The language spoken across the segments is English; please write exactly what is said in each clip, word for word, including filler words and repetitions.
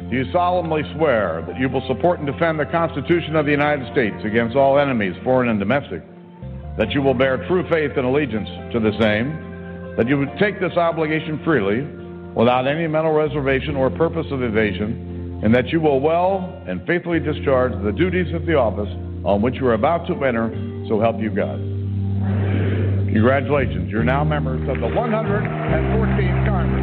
Do you solemnly swear that you will support and defend the Constitution of the United States against all enemies, foreign and domestic, that you will bear true faith and allegiance to the same, that you would take this obligation freely, without any mental reservation or purpose of evasion, and that you will well and faithfully discharge the duties of the office on which you are about to enter, so help you God? Congratulations. You're now members of the one hundred fourteenth Congress.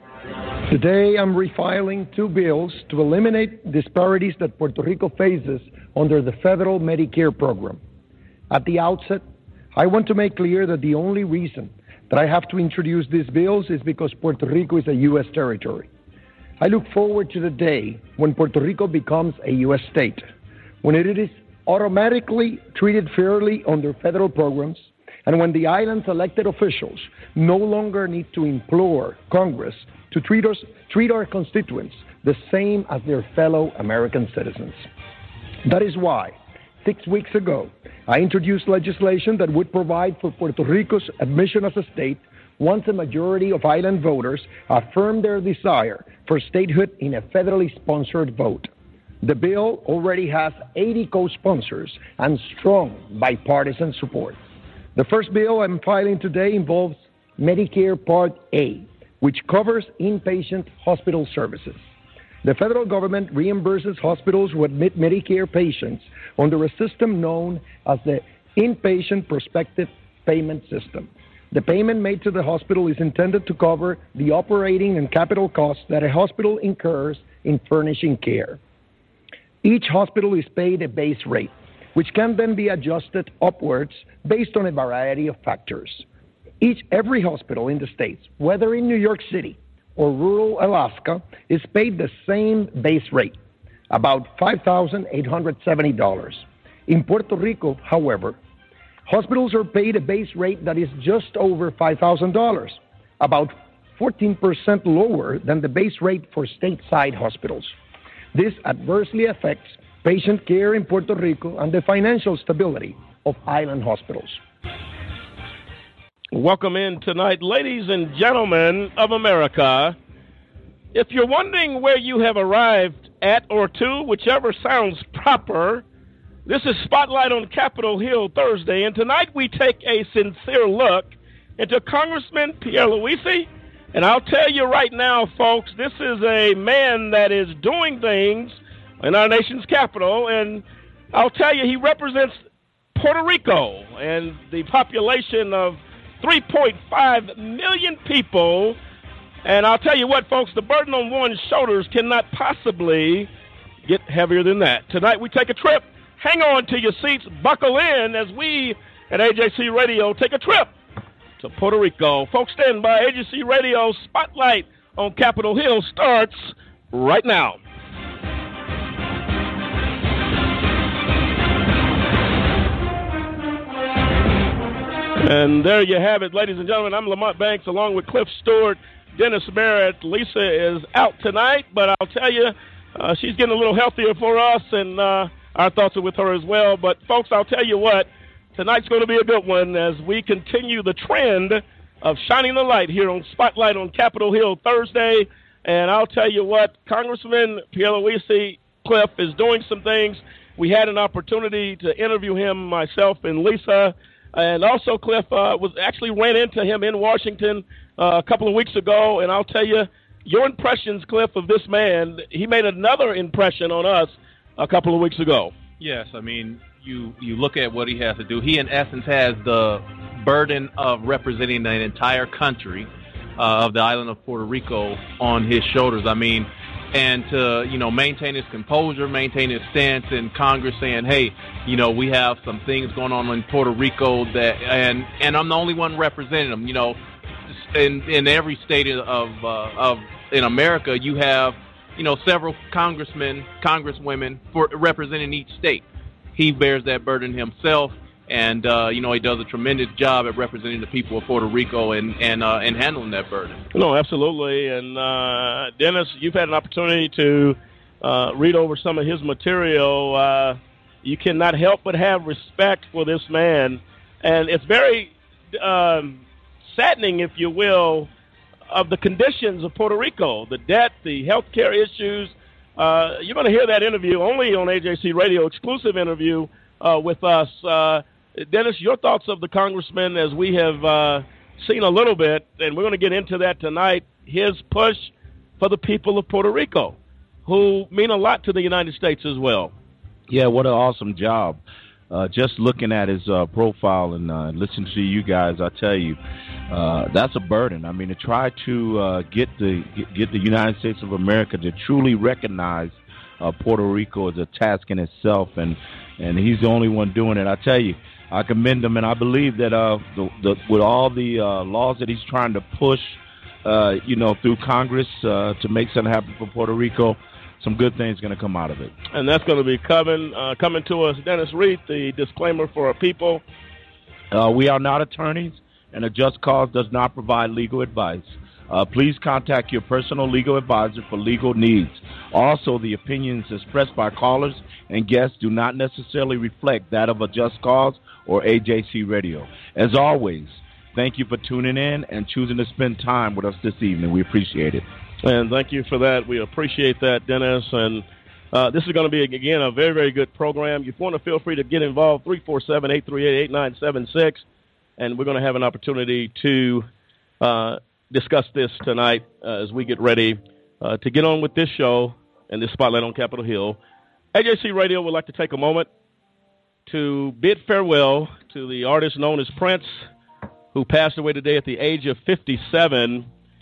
Today, I'm refiling two bills to eliminate disparities that Puerto Rico faces under the federal Medicare program. At the outset, I want to make clear that the only reason that I have to introduce these bills is because Puerto Rico is a U S territory. I look forward to the day when Puerto Rico becomes a U S state, when it is automatically treated fairly under federal programs, and when the island's elected officials no longer need to implore Congress to treat us, treat our constituents the same as their fellow American citizens. That is why, six weeks ago, I introduced legislation that would provide for Puerto Rico's admission as a state once a majority of island voters affirm their desire for statehood in a federally sponsored vote. The bill already has eighty co-sponsors and strong bipartisan support. The first bill I'm filing today involves Medicare Part A, which covers inpatient hospital services. The federal government reimburses hospitals who admit Medicare patients under a system known as the Inpatient Prospective Payment System. The payment made to the hospital is intended to cover the operating and capital costs that a hospital incurs in furnishing care. Each hospital is paid a base rate, which can then be adjusted upwards based on a variety of factors. Each, every hospital in the States, whether in New York City or rural Alaska, is paid the same base rate, about five thousand eight hundred seventy dollars. In Puerto Rico, however, hospitals are paid a base rate that is just over five thousand dollars, about fourteen percent lower than the base rate for stateside hospitals. This adversely affects patient care in Puerto Rico and the financial stability of island hospitals. Welcome in tonight, ladies and gentlemen of America. If you're wondering where you have arrived at or to, whichever sounds proper, this is Spotlight on Capitol Hill Thursday, and tonight we take a sincere look into Congressman Pierre Luisi. And I'll tell you right now, folks, this is a man that is doing things in our nation's capital, and I'll tell you, he represents Puerto Rico and the population of three point five million people. And I'll tell you what, folks, the burden on one's shoulders cannot possibly get heavier than that. Tonight we take a trip. Hang on to your seats. Buckle in as we at A J C Radio take a trip to Puerto Rico. Folks, stand by. A J C Radio Spotlight on Capitol Hill starts right now. And there you have it, ladies and gentlemen. I'm Lamont Banks along with Cliff Stewart, Dennis Barrett. Lisa is out tonight, but I'll tell you, uh, she's getting a little healthier for us, and uh, our thoughts are with her as well. But, folks, I'll tell you what, tonight's going to be a good one as we continue the trend of shining the light here on Spotlight on Capitol Hill Thursday. And I'll tell you what, Congressman Pierre Luisi, Cliff, is doing some things. We had an opportunity to interview him, myself and Lisa. And also, Cliff, uh, was actually ran into him in Washington uh, a couple of weeks ago. And I'll tell you, your impressions, Cliff, of this man, he made another impression on us a couple of weeks ago. Yes, I mean, you, you look at what he has to do. He, in essence, has the burden of representing the entire country uh, of the island of Puerto Rico on his shoulders. I mean, and to, you know, maintain his composure, maintain his stance in Congress saying, hey, you know, we have some things going on in Puerto Rico that, and, and I'm the only one representing them. You know, in, in every state of, uh, of, in America, you have, you know, several congressmen, congresswomen for representing each state. He bears that burden himself, and, uh, you know, he does a tremendous job at representing the people of Puerto Rico and and, uh, and handling that burden. No, absolutely. And, uh, Dennis, you've had an opportunity to uh, read over some of his material. Uh, you cannot help but have respect for this man. And it's very um, saddening, if you will, of the conditions of Puerto Rico, the debt, the health care issues, Uh, you're going to hear that interview only on A J C Radio, exclusive interview uh, with us. Uh, Dennis, your thoughts of the congressman as we have uh, seen a little bit, and we're going to get into that tonight, his push for the people of Puerto Rico, who mean a lot to the United States as well. Yeah, what an awesome job. Uh, just looking at his uh, profile and uh, listening to you guys, I tell you, uh, that's a burden. I mean, to try to uh, get the get the United States of America to truly recognize uh, Puerto Rico as a task in itself, and, and he's the only one doing it. I tell you, I commend him, and I believe that uh, the, the, with all the uh, laws that he's trying to push, uh, you know, through Congress uh, to make something happen for Puerto Rico, some good things going to come out of it. And that's going to be coming uh, coming to us. Dennis Reed, the disclaimer for our people. Uh, we are not attorneys, and a just cause does not provide legal advice. Uh, please contact your personal legal advisor for legal needs. Also, the opinions expressed by callers and guests do not necessarily reflect that of a Just Cause or A J C Radio. As always, thank you for tuning in and choosing to spend time with us this evening. We appreciate it. And thank you for that. We appreciate that, Dennis. And uh, this is going to be, again, a very, very good program. If you want to, feel free to get involved, three four seven, eight three eight, eight nine seven six. And we're going to have an opportunity to uh, discuss this tonight uh, as we get ready uh, to get on with this show and this Spotlight on Capitol Hill. A J C Radio would like to take a moment to bid farewell to the artist known as Prince, who passed away today at the age of fifty-seven.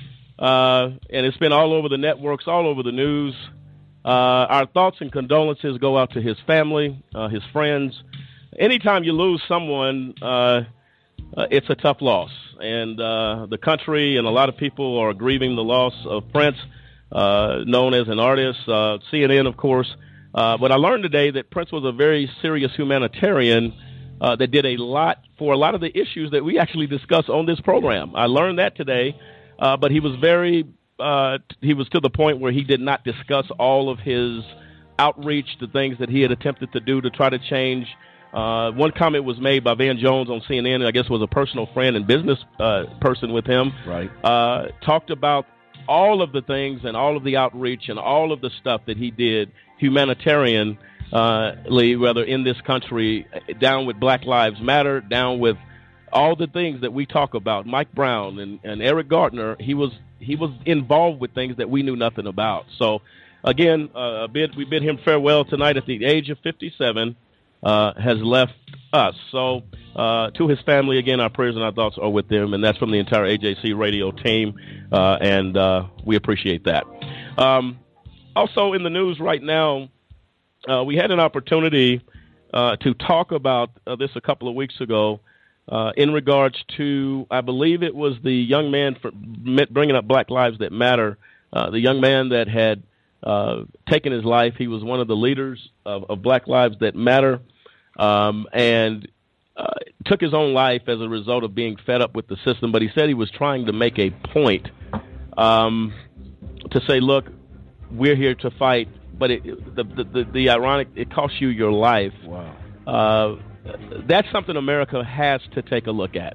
Uh, and it's been all over the networks, all over the news. Uh, our thoughts and condolences go out to his family, uh, his friends. Anytime you lose someone, uh, uh, it's a tough loss. And uh, the country and a lot of people are grieving the loss of Prince, uh, known as an artist, uh, C N N, of course. Uh, but I learned today that Prince was a very serious humanitarian uh, that did a lot for a lot of the issues that we actually discuss on this program. I learned that today. Uh, but he was very, uh, he was to the point where he did not discuss all of his outreach, the things that he had attempted to do to try to change. Uh, one comment was made by Van Jones on C N N, I guess was a personal friend and business uh, person with him. Right. Uh, talked about all of the things and all of the outreach and all of the stuff that he did humanitarianly, whether in this country, down with Black Lives Matter, down with all the things that we talk about. Mike Brown and, and Eric Gardner, he was he was involved with things that we knew nothing about. So, again, uh, a bid, we bid him farewell tonight at the age of fifty-seven, uh, has left us. So, uh, to his family, again, our prayers and our thoughts are with them, and that's from the entire A J C Radio team, uh, and uh, we appreciate that. Um, also in the news right now, uh, we had an opportunity uh, to talk about uh, this a couple of weeks ago, Uh, in regards to, I believe it was the young man for bringing up Black Lives That Matter, uh, the young man that had uh, taken his life. He was one of the leaders of, of Black Lives That Matter, um, and uh, took his own life as a result of being fed up with the system. But he said he was trying to make a point um, to say, look, we're here to fight, but it, the, the, the, the ironic, it costs you your life. Wow. Uh, That's something America has to take a look at.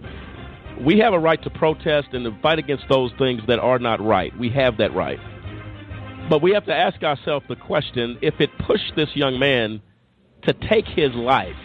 We have a right to protest and to fight against those things that are not right. We have that right. But we have to ask ourselves the question, if it pushed this young man to take his life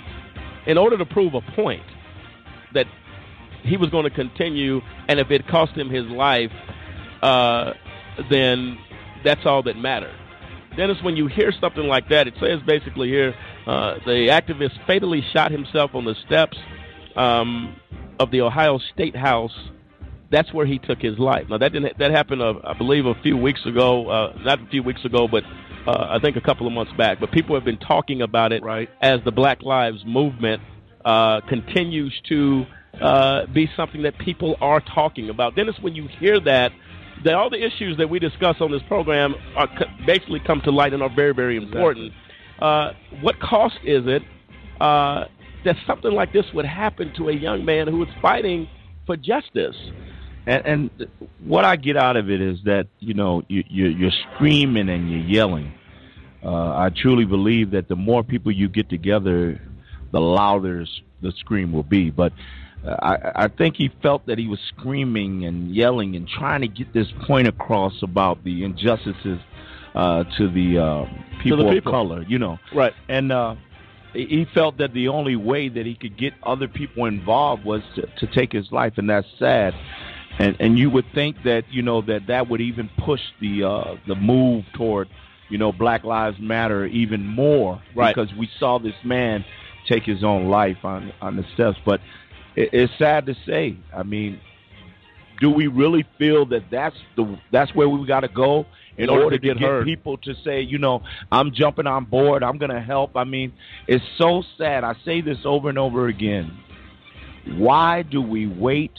in order to prove a point that he was going to continue, and if it cost him his life, uh, then that's all that mattered. Dennis, when you hear something like that, it says basically here, uh, the activist fatally shot himself on the steps um, of the Ohio State House. That's where he took his life. Now, that didn't that happened, uh, I believe, a few weeks ago. Uh, not a few weeks ago, but uh, I think a couple of months back. But people have been talking about it right. as the Black Lives Movement uh, continues to uh, be something that people are talking about. Dennis, when you hear that, that all the issues that we discuss on this program are basically come to light and are very, very important. Exactly. Uh, what cost is it uh, that something like this would happen to a young man who is fighting for justice? And, and what I get out of it is that, you know, you, you, you're screaming and you're yelling. Uh, I truly believe that the more people you get together, the louder the scream will be. But I, I think he felt that he was screaming and yelling and trying to get this point across about the injustices uh, to the uh, people, to the of people. color, you know. Right. And uh, he felt that the only way that he could get other people involved was to, to take his life, and that's sad. And and you would think that, you know, that that would even push the uh, the move toward, you know, Black Lives Matter even more, right? Because we saw this man take his own life on on the steps. But it, it's sad to say. I mean, do we really feel that that's the that's where we got to go in, in order, order to get, get people to say, you know, I'm jumping on board, I'm going to help? I mean, it's so sad. I say this over and over again. Why do we wait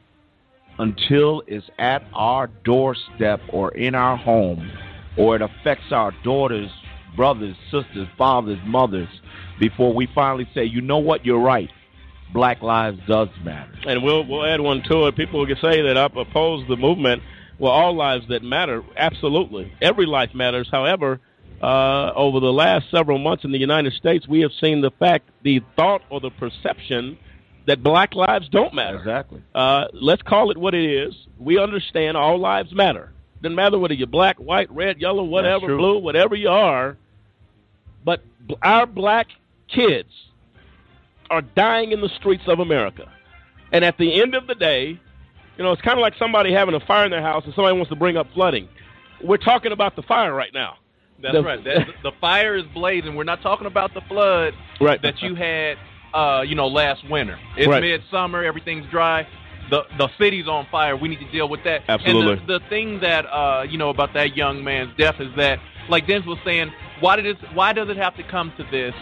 until it's at our doorstep or in our home, or it affects our daughters, brothers, sisters, fathers, mothers, before we finally say, you know what, you're right, Black lives does matter? And we'll we'll add one to it. People can say that I oppose the movement. Well, all lives that matter, absolutely. Every life matters. However, uh, over the last several months in the United States, we have seen the fact, the thought or the perception that black lives don't matter. Exactly. Uh, let's call it what it is. We understand all lives matter. Doesn't matter whether you're black, white, red, yellow, whatever, blue, whatever you are. But our black kids are dying in the streets of America. And at the end of the day, you know, it's kind of like somebody having a fire in their house and somebody wants to bring up flooding. We're talking about the fire right now. That's the, right. That, the fire is blazing. We're not talking about the flood right. that you had, uh, you know, last winter. It's right. midsummer. Everything's dry. The the city's on fire. We need to deal with that. Absolutely. And the, the thing that, uh, you know, about that young man's death is that, like Dennis was saying, why did it, why does it have to come to this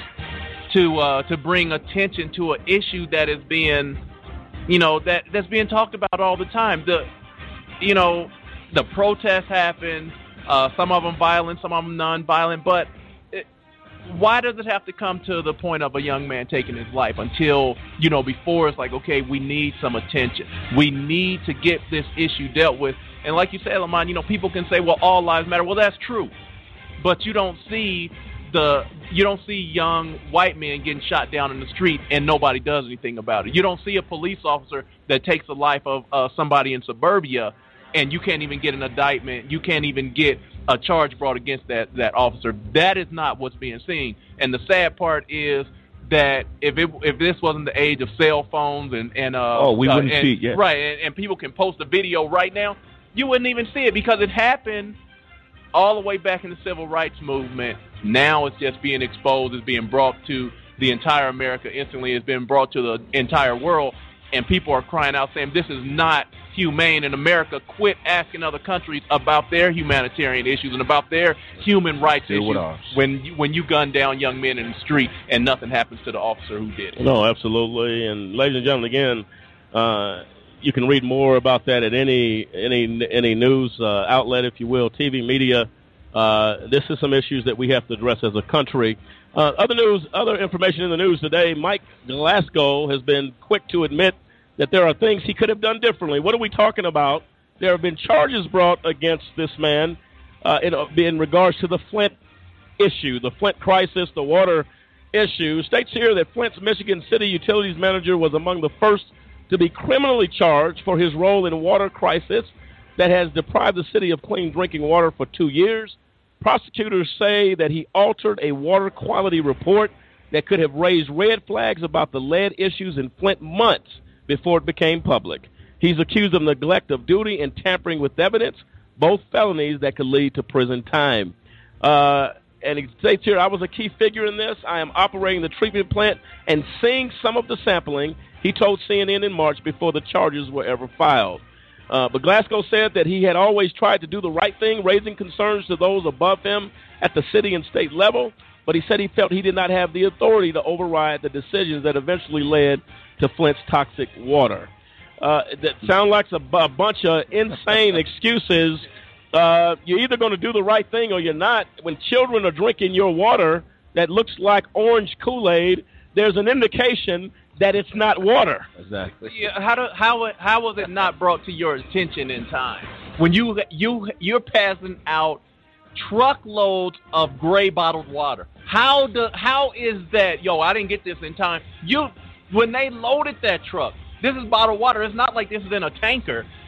to uh, to bring attention to an issue that is being, you know, that that's being talked about all the time? The, you know, the protests happen. Uh, some of them violent, some of them non-violent. But it, why does it have to come to the point of a young man taking his life until, you know, before it's like, okay, we need some attention. We need to get this issue dealt with. And like you said, Lamont, you know, people can say, well, all lives matter. Well, that's true. But you don't see the you don't see young white men getting shot down in the street and nobody does anything about it. You don't see a police officer that takes the life of uh, somebody in suburbia and you can't even get an indictment. You can't even get a charge brought against that, that officer. That is not what's being seen. And the sad part is that if it if this wasn't the age of cell phones and and uh, oh we wouldn't uh, and, see it, yeah. right, and, and people can post a video right now, you wouldn't even see it because it happened all the way back in the civil rights movement. Now it's just being exposed, it's being brought to the entire America instantly, it's been brought to the entire world, and people are crying out saying this is not humane in America. Quit asking other countries about their humanitarian issues and about their human rights Deal issues when you, when you gun down young men in the street and nothing happens to the officer who did it. No, absolutely. And ladies and gentlemen, again, uh, you can read more about that at any any any news uh, outlet, if you will, T V media. Uh, this is some issues that we have to address as a country. Uh, other news, other information in the news today. Mike Glasgow has been quick to admit that there are things he could have done differently. What are we talking about? There have been charges brought against this man uh, in, in regards to the Flint issue, the Flint crisis, the water issue. States here that Flint's Michigan City Utilities manager was among the first to be criminally charged for his role in a water crisis that has deprived the city of clean drinking water for two years. Prosecutors say that he altered a water quality report that could have raised red flags about the lead issues in Flint months before it became public. He's accused of neglect of duty and tampering with evidence, both felonies that could lead to prison time. Uh, and he states here, I was a key figure in this. I am operating the treatment plant and seeing some of the sampling, he told C N N in March before the charges were ever filed. Uh, but Glasgow said that he had always tried to do the right thing, raising concerns to those above him at the city and state level, but he said he felt he did not have the authority to override the decisions that eventually led to Flint's toxic water. Uh, that sounds like a, a bunch of insane excuses. Uh, you're either going to do the right thing or you're not. When children are drinking your water that looks like orange Kool-Aid, there's an indication that it's not water. Exactly. Yeah, how do, how how was it not brought to your attention in time when you you you're passing out truckloads of gray bottled water? How do how is that? Yo, I didn't get this in time. You when they loaded that truck, this is bottled water. It's not like this is in a tanker.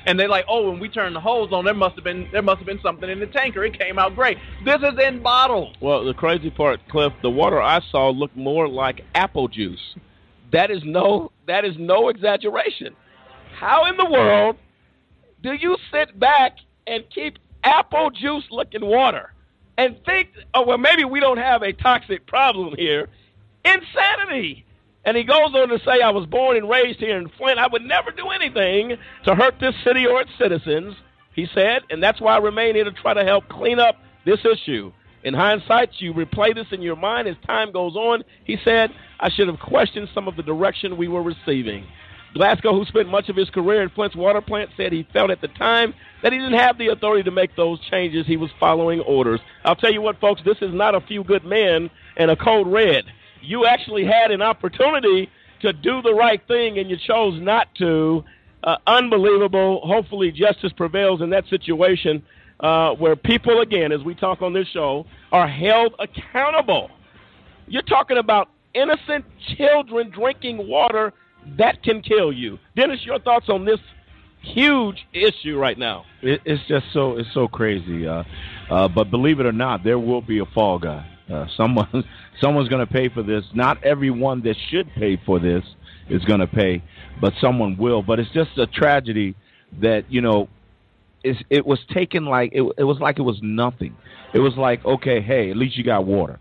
And they're like, oh, when we turned the hose on, there must have been there must have been something in the tanker. It came out great. This is in bottles. Well, the crazy part, Cliff, the water I saw looked more like apple juice. That is no that is no exaggeration. How in the world do you sit back and keep apple juice looking water and think, oh, well, maybe we don't have a toxic problem here? Insanity. And he goes on to say, I was born and raised here in Flint. I would never do anything to hurt this city or its citizens, he said, and that's why I remain here to try to help clean up this issue. In hindsight, you replay this in your mind as time goes on. He said, I should have questioned some of the direction we were receiving. Glasgow, who spent much of his career in Flint's water plant, said he felt at the time that he didn't have the authority to make those changes. He was following orders. I'll tell you what, folks, this is not a few good men and a code red. You actually had an opportunity to do the right thing, and you chose not to. Uh, unbelievable. Hopefully justice prevails in that situation uh, where people, again, as we talk on this show, are held accountable. You're talking about innocent children drinking water that can kill you. Dennis, your thoughts on this huge issue right now? It, it's just so it's so crazy. Uh, uh, but believe it or not, there will be a fall guy. Uh, someone, someone's going to pay for this. Not everyone that should pay for this is going to pay, but someone will. But it's just a tragedy that, you know, it's, it was taken like it, it was like it was nothing. It was like, okay, hey, at least you got water.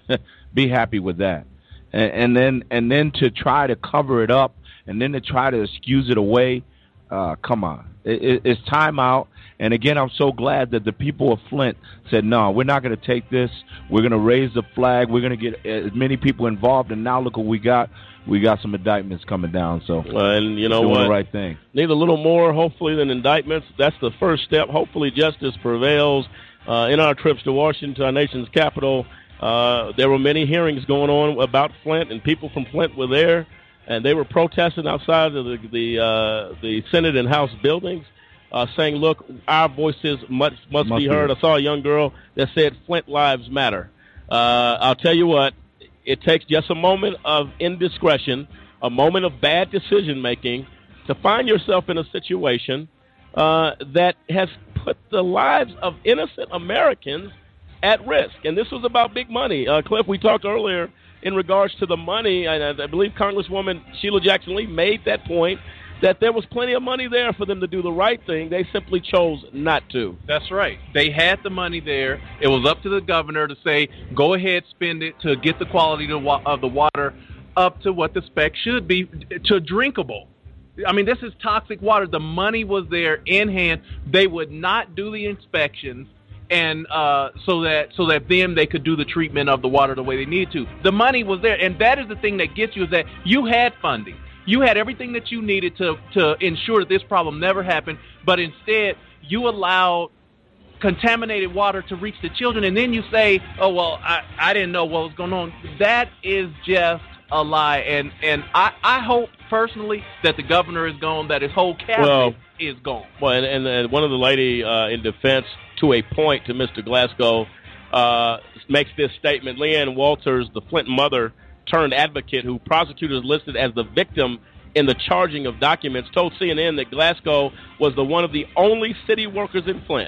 Be happy with that. And, and then and then to try to cover it up and then to try to excuse it away, uh, come on. It, it, it's time out. And, again, I'm so glad that the people of Flint said, no, we're not going to take this. We're going to raise the flag. We're going to get as many people involved. And now look what we got. We got some indictments coming down. So uh, and you know doing what? the right thing. Need a little more, hopefully, than indictments. That's the first step. Hopefully justice prevails. Uh, in our trips to Washington, our nation's capital, uh, there were many hearings going on about Flint, and people from Flint were there. And they were protesting outside of the, the, uh, the Senate and House buildings. Uh, saying, look, our voices must, must, must be heard. Be. I saw a young girl that said, Flint lives matter. Uh, I'll tell you what, it takes just a moment of indiscretion, a moment of bad decision-making to find yourself in a situation uh, that has put the lives of innocent Americans at risk. And this was about big money. Uh, Cliff, we talked earlier in regards to the money, and I believe Congresswoman Sheila Jackson-Lee made that point, that there was plenty of money there for them to do the right thing. They simply chose not to. That's right. They had the money there. It was up to the governor to say, go ahead, spend it to get the quality of the water up to what the spec should be, to drinkable. I mean, this is toxic water. The money was there in hand. They would not do the inspections, and uh, so that so that then they could do the treatment of the water the way they needed to. The money was there, and that is the thing that gets you, is that you had funding. You had everything that you needed to, to ensure that this problem never happened, but instead you allowed contaminated water to reach the children, and then you say, oh, well, I, I didn't know what was going on. That is just a lie, and, and I, I hope personally that the governor is gone, that his whole cabinet well, is gone. Well, and, and, and one of the lady uh, in defense, to a point, to Mister Glasgow, uh, makes this statement. Leanne Walters, the Flint mother, turned advocate who prosecutors listed as the victim in the charging of documents, told C N N that Glasgow was the one of the only city workers in Flint.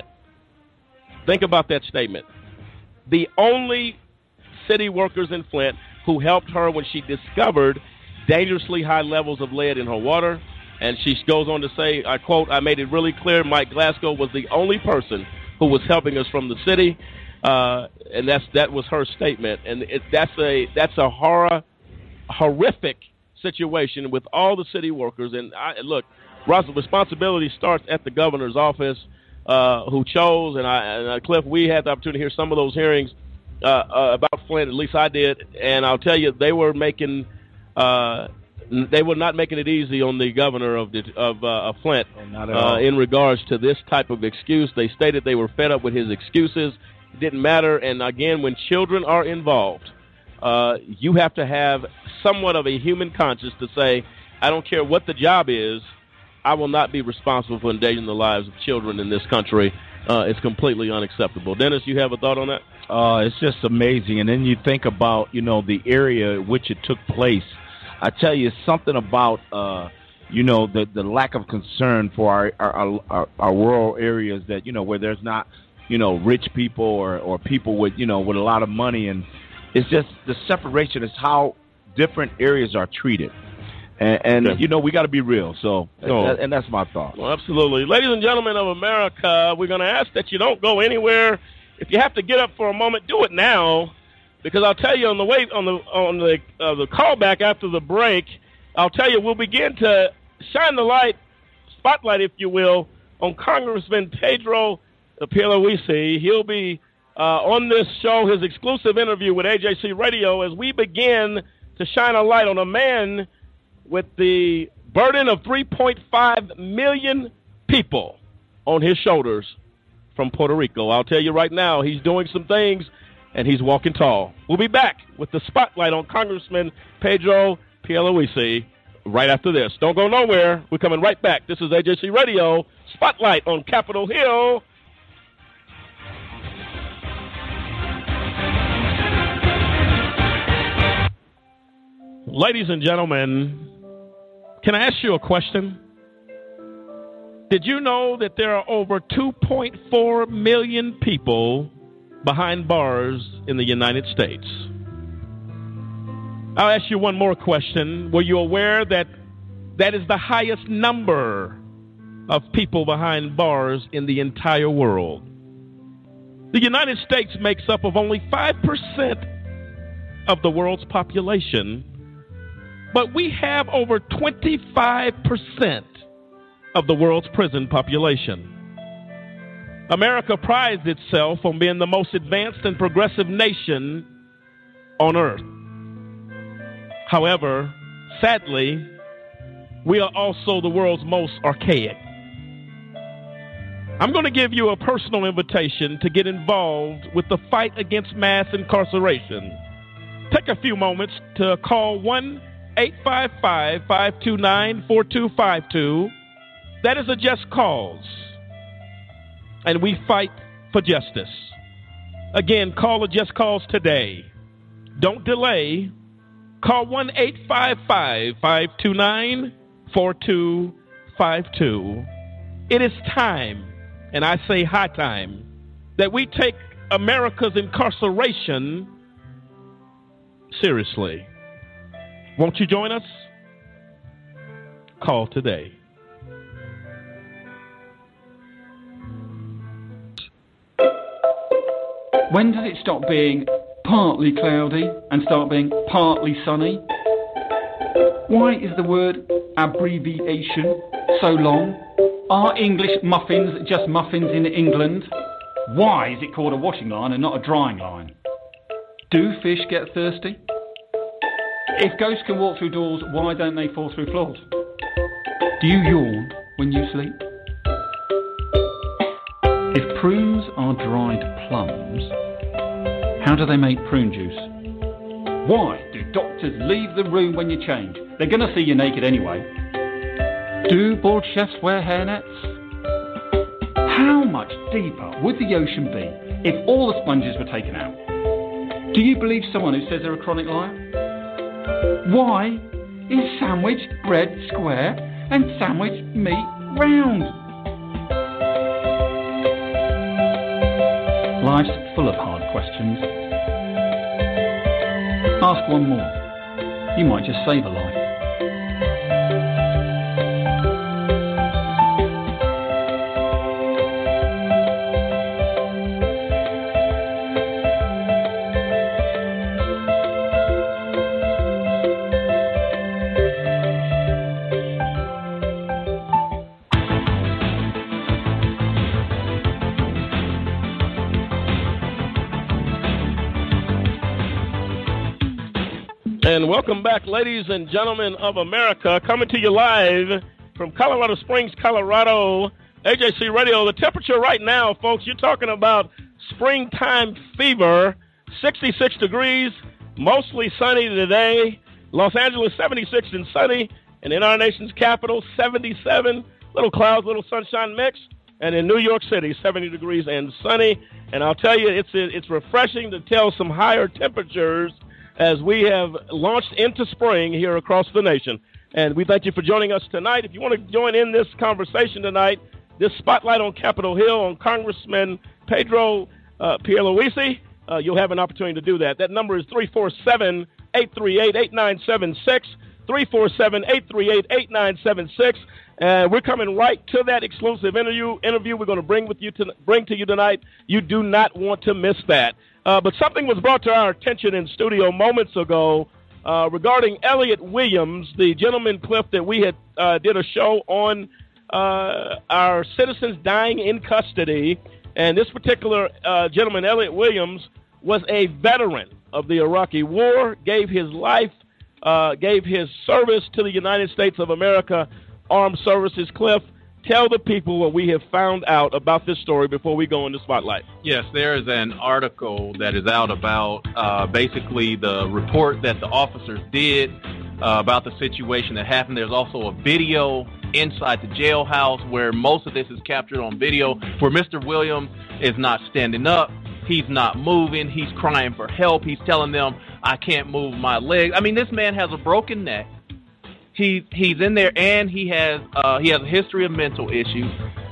Think about that statement. The only city workers in Flint who helped her when she discovered dangerously high levels of lead in her water. And she goes on to say, I quote, I made it really clear Mike Glasgow was the only person who was helping us from the city. Uh, and that's that was her statement, and it, that's a that's a horror, horrific situation with all the city workers. And I, look, Russell, responsibility starts at the governor's office, uh, who chose. And I, and I, Cliff, we had the opportunity to hear some of those hearings uh, uh, about Flint. At least I did, and I'll tell you, they were making uh, they were not making it easy on the governor of the, of, uh, of Flint oh, not at all. Uh, in regards to this type of excuse. They stated they were fed up with his excuses. It didn't matter. And again, when children are involved, uh, you have to have somewhat of a human conscience to say, I don't care what the job is, I will not be responsible for endangering the lives of children in this country. Uh, it's completely unacceptable. Dennis, you have a thought on that? Uh, it's just amazing. And then you think about, you know, the area in which it took place. I tell you, something about, uh, you know, the the lack of concern for our our, our, our rural areas that, you know, where there's not, you know, rich people or, or people with, you know, with a lot of money. And it's just the separation is how different areas are treated. And, and okay. you know, we got to be real. So, no. and, and that's my thought. Well, absolutely. Ladies and gentlemen of America, we're going to ask that you don't go anywhere. If you have to get up for a moment, do it now. Because I'll tell you on the way on the on the uh, the callback after the break, I'll tell you we'll begin to shine the light, spotlight, if you will, on Congressman Pedro Pierluisi. He'll be uh, on this show, his exclusive interview with A J C Radio, as we begin to shine a light on a man with the burden of three point five million people on his shoulders from Puerto Rico. I'll tell you right now, he's doing some things. And he's walking tall. We'll be back with the spotlight on Congressman Pedro Pierluisi right after this. Don't go nowhere. We're coming right back. This is A J C Radio, Spotlight on Capitol Hill. Ladies and gentlemen, can I ask you a question? Did you know that there are over two point four million people behind bars in the United States? I'll ask you one more question. Were you aware that that is the highest number of people behind bars in the entire world? The United States makes up of only five percent of the world's population, but we have over twenty-five percent of the world's prison population. America prides itself on being the most advanced and progressive nation on earth. However, sadly, we are also the world's most archaic. I'm going to give you a personal invitation to get involved with the fight against mass incarceration. Take a few moments to call one eight five five, five two nine, four two five two. That is a just cause. And we fight for justice. Again, call a just cause today. Don't delay. Call one eight five five, five two nine, four two five two. It is time, and I say high time, that we take America's incarceration seriously. Won't you join us? Call today. When does it stop being partly cloudy and start being partly sunny? Why is the word abbreviation so long? Are English muffins just muffins in England? Why is it called a washing line and not a drying line? Do fish get thirsty? If ghosts can walk through doors, why don't they fall through floors? Do you yawn when you sleep? If prunes are dried plums, how do they make prune juice? Why do doctors leave the room when you change? They're going to see you naked anyway. Do bald chefs wear hairnets? How much deeper would the ocean be if all the sponges were taken out? Do you believe someone who says they're a chronic liar? Why is sandwich bread square and sandwich meat round? Life's full of hard questions. Ask one more. You might just save a life. And welcome back, ladies and gentlemen of America, coming to you live from Colorado Springs, Colorado, A J C Radio. The temperature right now, folks, you're talking about springtime fever, sixty-six degrees, mostly sunny today. Los Angeles, seventy-six and sunny. And in our nation's capital, seventy-seven, little clouds, little sunshine mix. And in New York City, seventy degrees and sunny. And I'll tell you, it's it's refreshing to tell some higher temperatures as we have launched into spring here across the nation. And we thank you for joining us tonight. If you want to join in this conversation tonight, this spotlight on Capitol Hill on Congressman Pedro uh, Pierluisi, uh, you'll have an opportunity to do that. That number is three four seven, eight three eight, eight nine seven six, three four seven, eight three eight, eight nine seven six. And we're coming right to that exclusive interview interview we're going to bring with you to bring to you tonight. You do not want to miss that. Uh, but something was brought to our attention in studio moments ago uh, regarding Elliott Williams, the gentleman, Cliff, that we had uh, did a show on uh, our citizens dying in custody. And this particular uh, gentleman, Elliott Williams, was a veteran of the Iraqi War, gave his life, uh, gave his service to the United States of America Armed Services. Cliff, tell the people what we have found out about this story before we go in the spotlight. Yes, there is an article that is out about uh, basically the report that the officers did uh, about the situation that happened. There's also a video inside the jailhouse where most of this is captured on video, where Mister Williams is not standing up. He's not moving. He's crying for help. He's telling them, I can't move my leg. I mean, this man has a broken neck. He he's in there, and he has uh, he has a history of mental issues.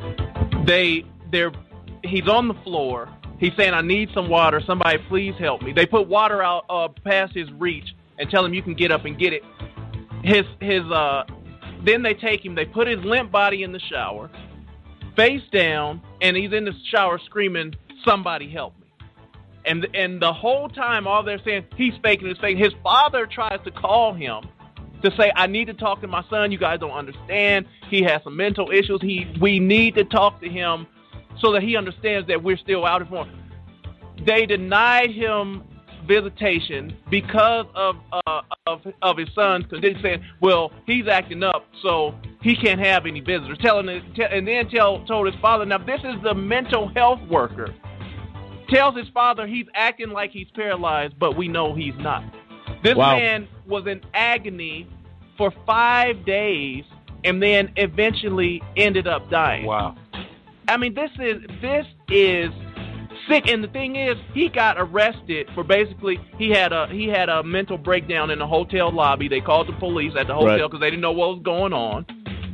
They they're he's on the floor. He's saying, "I need some water. Somebody, please help me." They put water out uh, past his reach and tell him, "You can get up and get it." His his uh, then they take him. They put his limp body in the shower, face down, and he's in the shower screaming, "Somebody help me!" And and the whole time, all they're saying, he's faking his faking. His father tries to call him to say, I need to talk to my son. You guys don't understand. He has some mental issues. He, we need to talk to him so that he understands that we're still out for him. They denied him visitation because of uh, of, of his son's condition, saying, well, he's acting up, so he can't have any visitors. Telling it, t- and then tell, told his father, now this is the mental health worker, tells his father he's acting like he's paralyzed, but we know he's not. This wow. man was in agony for five days and then eventually ended up dying. Wow. I mean, this is this is sick. And the thing is, he got arrested for basically he had a he had a mental breakdown in the hotel lobby. They called the police at the hotel because right. they didn't know what was going on.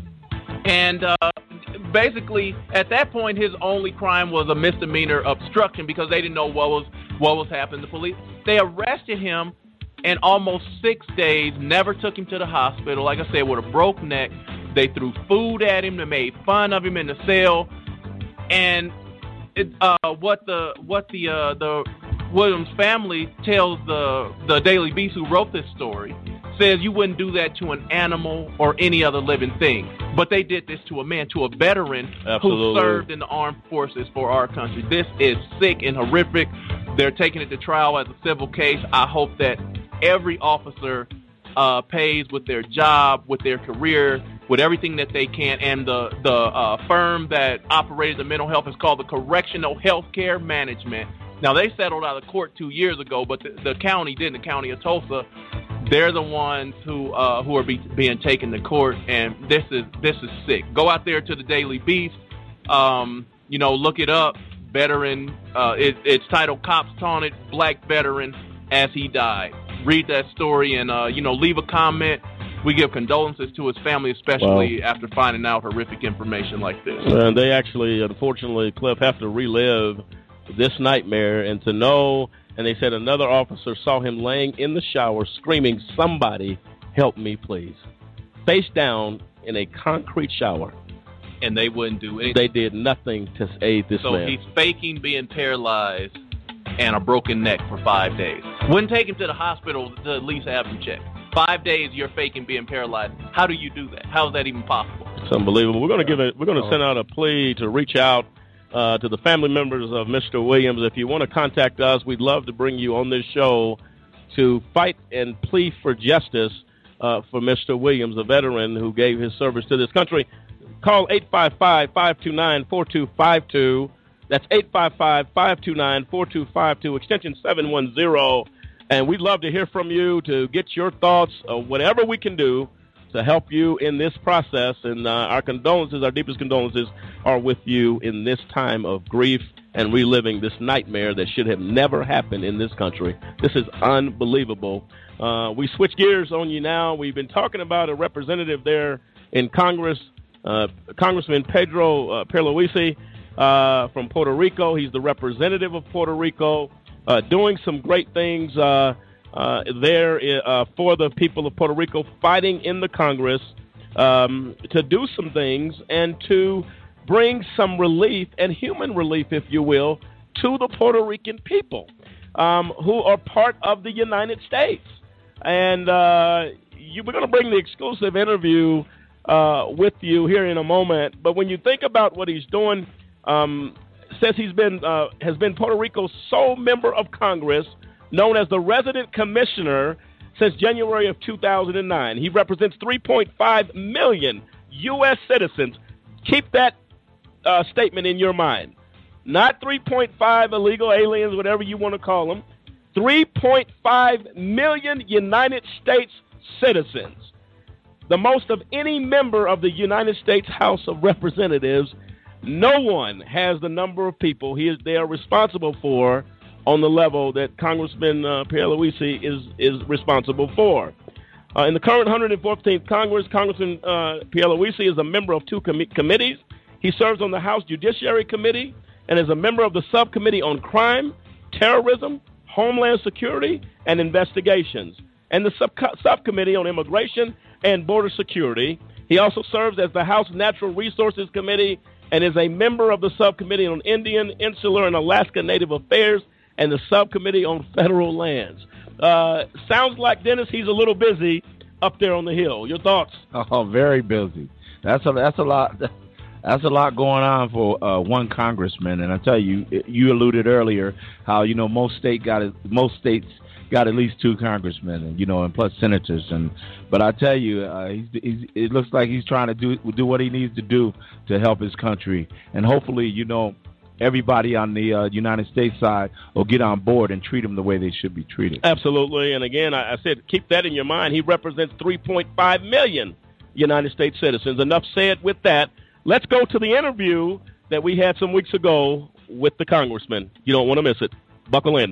And uh, basically, at that point, his only crime was a misdemeanor obstruction because they didn't know what was what was happening. The police they arrested him. And almost six days, never took him to the hospital. Like I said, with a broke neck. They threw food at him. They made fun of him in the cell. And it, uh, what the what the uh, the Williams family tells the the Daily Beast, who wrote this story, says you wouldn't do that to an animal or any other living thing. But they did this to a man, to a veteran Absolutely. who served in the armed forces for our country. This is sick and horrific. They're taking it to trial as a civil case. I hope that every officer uh, pays with their job, with their career, with everything that they can. And the, the uh, firm that operated the mental health is called the Correctional Healthcare Management. Now, they settled out of court two years ago, but the, the county didn't, the county of Tulsa. They're the ones who uh, who are be, being taken to court, and this is this is sick. Go out there to the Daily Beast, um, you know, look it up. Veteran, uh, it, it's titled "Cops Taunted Black Veteran as He Died." Read that story and, uh, you know, leave a comment. We give condolences to his family, especially wow. after finding out horrific information like this. And they actually, unfortunately, Cliff, have to relive this nightmare. And to know, and they said another officer saw him laying in the shower screaming, "Somebody help me, please." Face down in a concrete shower. And they wouldn't do anything. They did nothing to aid this so man. So he's faking being paralyzed and a broken neck for five days. Wouldn't take him to the hospital to at least have him checked. Five days you're faking being paralyzed. How do you do that? How is that even possible? It's unbelievable. We're going to give it. We're going to send out a plea to reach out uh, to the family members of Mister Williams. If you want to contact us, we'd love to bring you on this show to fight and plead for justice uh, for Mister Williams, a veteran who gave his service to this country. Call eight five five, five two nine, four two five two. That's eight five five, five two nine, four two five two, extension seven one zero. And we'd love to hear from you to get your thoughts, uh, whatever we can do to help you in this process. And uh, our condolences, our deepest condolences are with you in this time of grief and reliving this nightmare that should have never happened in this country. This is unbelievable. Uh, we switch gears on you now. We've been talking about a representative there in Congress, uh, Congressman Pedro uh, Pierluisi uh, from Puerto Rico. He's the representative of Puerto Rico, uh, doing some great things uh, uh, there uh, for the people of Puerto Rico, fighting in the Congress um, to do some things and to bring some relief and human relief, if you will, to the Puerto Rican people um, who are part of the United States. And uh, you, we're going to bring the exclusive interview uh, with you here in a moment. But when you think about what he's doing, um, says he's been uh, has been Puerto Rico's sole member of Congress, known as the resident commissioner since January of two thousand nine. He represents three point five million U S citizens. Keep that uh, statement in your mind. Not three point five illegal aliens, whatever you want to call them. three point five million United States citizens, the most of any member of the United States House of Representatives. No one has the number of people he is, they are responsible for on the level that Congressman uh, Pierluisi is, is responsible for. Uh, in the current one hundred fourteenth Congress, Congressman uh, Pierluisi is a member of two com- committees. He serves on the House Judiciary Committee and is a member of the Subcommittee on Crime, Terrorism, Homeland Security, and Investigations, and the sub- Subcommittee on Immigration and Border Security. He also serves as the House Natural Resources Committee and is a member of the Subcommittee on Indian, Insular, and Alaska Native Affairs and the Subcommittee on Federal Lands. Uh, sounds like, Dennis, he's a little busy up there on the Hill. Your thoughts? Oh, very busy. That's a, that's a lot. That's a lot going on for uh, one congressman, and I tell you, you alluded earlier how you know most state got most states got at least two congressmen, and you know, and plus senators, and but I tell you, uh, he's, he's, it looks like he's trying to do do what he needs to do to help his country, and hopefully, you know, everybody on the uh, United States side will get on board and treat him the way they should be treated. Absolutely, and again, I, I said keep that in your mind. He represents three point five million United States citizens. Enough said with that. Let's go to the interview that we had some weeks ago with the congressman. You don't want to miss it. Buckle in.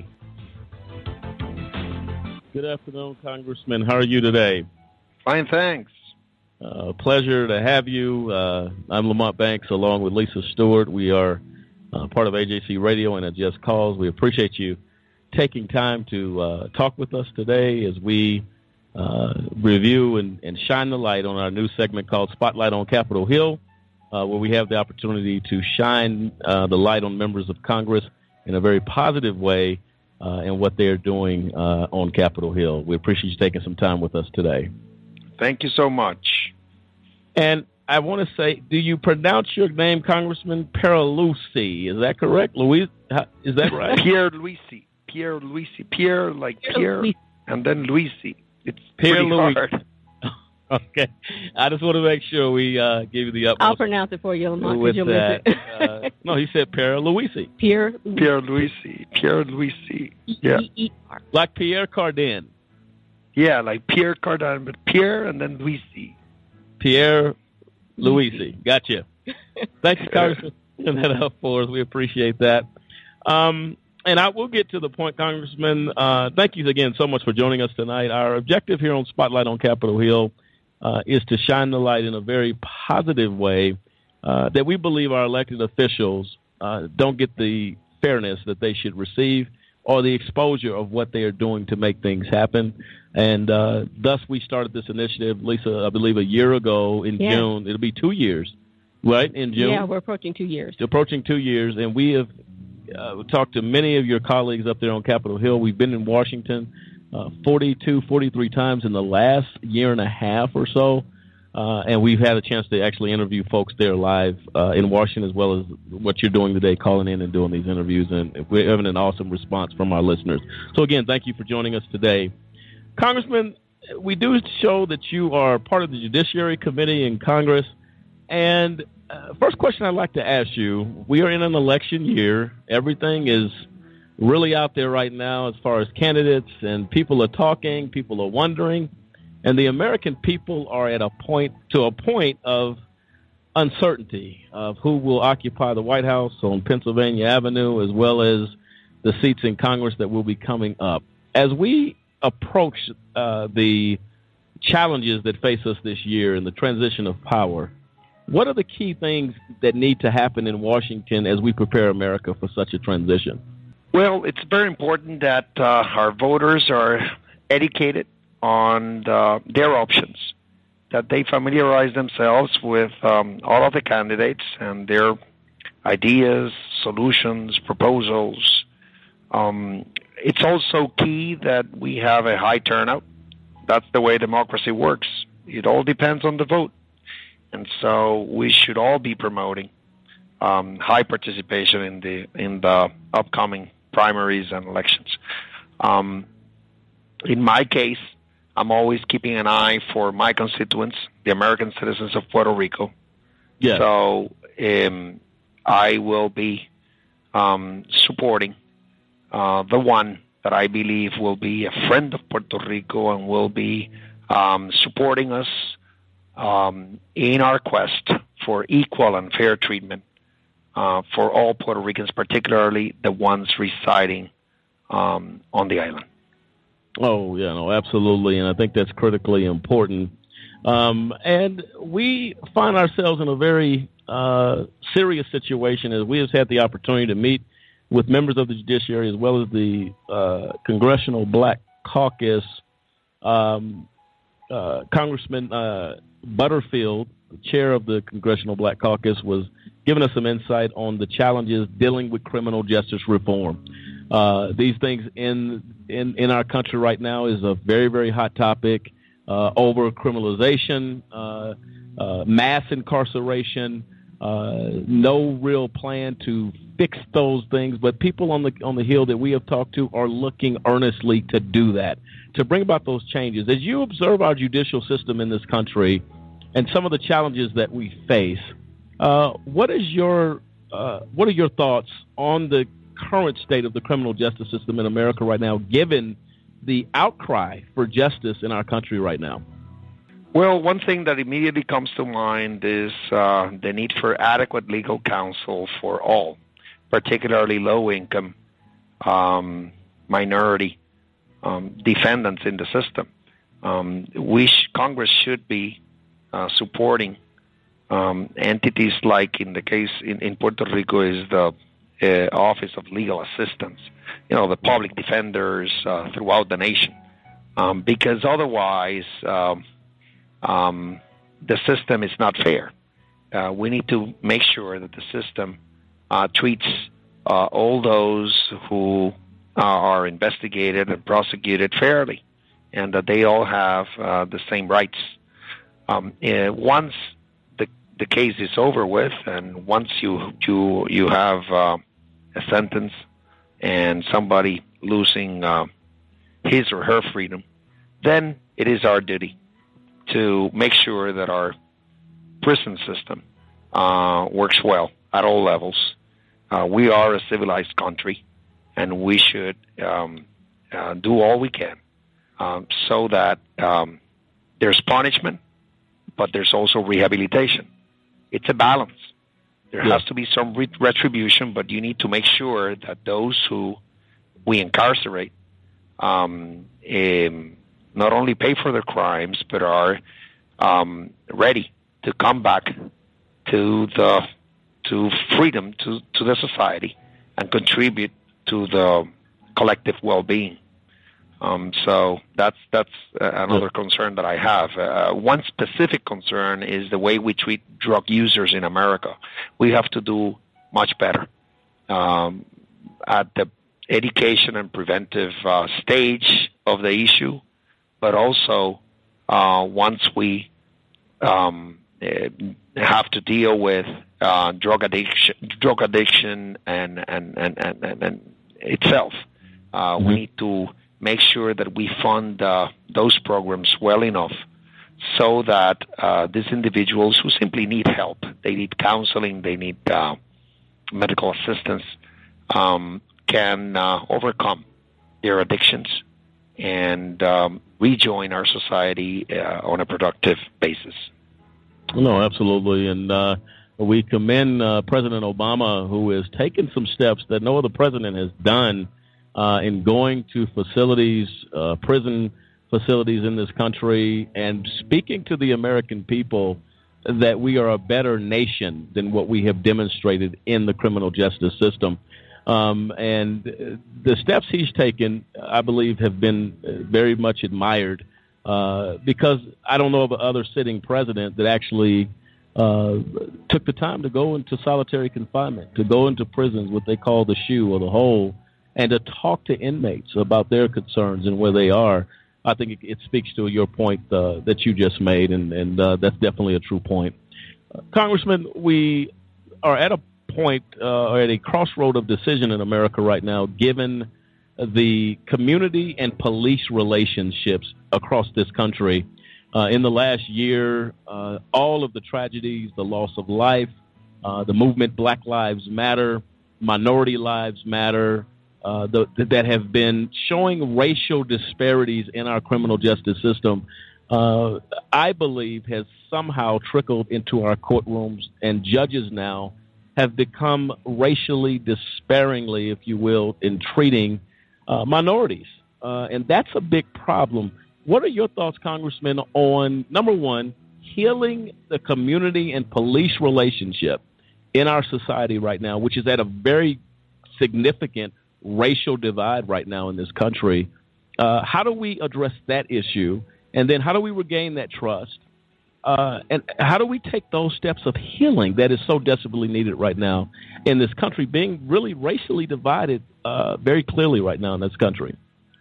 Good afternoon, Congressman. How are you today? Fine, thanks. Uh, pleasure to have you. Uh, I'm Lamont Banks along with Lisa Stewart. We are uh, part of A J C Radio and a Just Cause. We appreciate you taking time to uh, talk with us today as we uh, review and, and shine the light on our new segment called Spotlight on Capitol Hill. Uh, where we have the opportunity to shine uh, the light on members of Congress in a very positive way uh, in what they're doing uh, on Capitol Hill. We appreciate you taking some time with us today. Thank you so much. And I want to say, do you pronounce your name, Congressman Pierluisi? Is that correct? Louis, is that right? Pierluisi. Pierluisi. Pierre like Pierre, Pierre and then Luisi. It's Pierre pretty Louis. hard. Okay. I just want to make sure we uh, give you the utmost. I'll pronounce it for you, Lamont. With you'll that. miss it. uh, no, he said Pierluisi. Pierre. Pierluisi. Pierluisi. Yeah. Like Pierre Cardin. Yeah, like Pierre Cardin, but Pierre and then Luisi. Pierre Luisi. Gotcha. Thank you, Congressman, for putting that up for us. We appreciate that. Um, and I will get to the point, Congressman. Uh, thank you again so much for joining us tonight. Our objective here on Spotlight on Capitol Hill Uh, is to shine the light in a very positive way uh, that we believe our elected officials uh, don't get the fairness that they should receive or the exposure of what they are doing to make things happen. And uh, thus we started this initiative, Lisa, I believe a year ago in yeah. June. It'll be two years, right, in June? Yeah, we're approaching two years. Approaching two years, and we have uh, talked to many of your colleagues up there on Capitol Hill. We've been in Washington Uh, forty-two, forty-three times in the last year and a half or so, uh, and we've had a chance to actually interview folks there live uh, in Washington, as well as what you're doing today, calling in and doing these interviews, and we're having an awesome response from our listeners. So again, thank you for joining us today. Congressman, we do show that you are part of the Judiciary Committee in Congress, and uh, first question I'd like to ask you, we are in an election year. Everything is really out there right now as far as candidates, and people are talking, people are wondering, and the American people are at a point, to a point of uncertainty of who will occupy the White House on Pennsylvania Avenue, as well as the seats in Congress that will be coming up. As we approach uh, the challenges that face us this year in the transition of power, what are the key things that need to happen in Washington as we prepare America for such a transition? Well, it's very important that uh, our voters are educated on the, their options, that they familiarize themselves with um, all of the candidates and their ideas, solutions, proposals. Um, it's also key that we have a high turnout. That's the way democracy works. It all depends on the vote. And so we should all be promoting um, high participation in the in the upcoming primaries and elections. Um, in my case, I'm always keeping an eye for my constituents, the American citizens of Puerto Rico. Yeah. So um, I will be um, supporting uh, the one that I believe will be a friend of Puerto Rico and will be um, supporting us um, in our quest for equal and fair treatment uh, for all Puerto Ricans, particularly the ones residing um, on the island. Oh, yeah, no, absolutely, and I think that's critically important. Um, and we find ourselves in a very uh, serious situation as we have had the opportunity to meet with members of the judiciary as well as the uh, Congressional Black Caucus. Um, uh, Congressman uh, Butterfield, the chair of the Congressional Black Caucus, was giving us some insight on the challenges dealing with criminal justice reform. Uh, these things in, in in our country right now is a very, very hot topic. Uh, over criminalization, uh, uh, mass incarceration, uh, no real plan to fix those things. But people on the on the Hill that we have talked to are looking earnestly to do that, to bring about those changes. As you observe our judicial system in this country and some of the challenges that we face, uh, what is your uh, what are your thoughts on the current state of the criminal justice system in America right now, given the outcry for justice in our country right now? Well, one thing that immediately comes to mind is uh, the need for adequate legal counsel for all, particularly low-income, um, minority um, defendants in the system. Um, we sh- Congress should be uh, supporting um, entities like, in the case in, in Puerto Rico, is the Uh, Office of Legal Assistance, you know, the public defenders uh, throughout the nation, um, because otherwise um, um, the system is not fair. Uh, we need to make sure that the system uh, treats uh, all those who uh, are investigated and prosecuted fairly, and that they all have uh, the same rights. Um, uh, once the the case is over with, and once you you you have uh, a sentence and somebody losing uh, his or her freedom, then it is our duty to make sure that our prison system uh, works well at all levels. Uh, we are a civilized country, and we should um, uh, do all we can um, so that um, there's punishment, but there's also rehabilitation. It's a balance. There has to be some re- retribution, but you need to make sure that those who we incarcerate um, um, not only pay for their crimes, but are um, ready to come back to the to freedom, to, to the society, and contribute to the collective well-being. Um, so that's that's uh, another concern that I have. Uh, one specific concern is the way we treat drug users in America. We have to do much better um, at the education and preventive uh, stage of the issue, but also uh, once we um, have to deal with uh, drug addiction, drug addiction, and and and and, and, and itself, uh, mm-hmm. we need to make sure that we fund uh, those programs well enough so that uh, these individuals who simply need help, they need counseling, they need uh, medical assistance, um, can uh, overcome their addictions and um, rejoin our society uh, on a productive basis. No, absolutely. And uh, we commend uh, President Obama, who has taken some steps that no other president has done uh, in going to facilities, uh, prison facilities in this country, and speaking to the American people that we are a better nation than what we have demonstrated in the criminal justice system. Um, and the steps he's taken, I believe, have been very much admired uh, because I don't know of another sitting president that actually uh, took the time to go into solitary confinement, to go into prisons, what they call the shoe or the hole, and to talk to inmates about their concerns and where they are. I think it, it speaks to your point uh, that you just made, and, and uh, that's definitely a true point. Uh, Congressman, we are at a point uh, or at a crossroad of decision in America right now, given the community and police relationships across this country. Uh, in the last year, uh, all of the tragedies, the loss of life, uh, the movement Black Lives Matter, Minority Lives Matter, uh, the, that have been showing racial disparities in our criminal justice system, uh, I believe has somehow trickled into our courtrooms, and judges now have become racially despairingly, if you will, in treating uh, minorities. Uh, and that's a big problem. What are your thoughts, Congressman, on, number one, healing the community and police relationship in our society right now, which is at a very significant racial divide right now in this country? Uh, how do we address that issue? And then how do we regain that trust? Uh, and how do we take those steps of healing that is so desperately needed right now in this country, being really racially divided uh, very clearly right now in this country?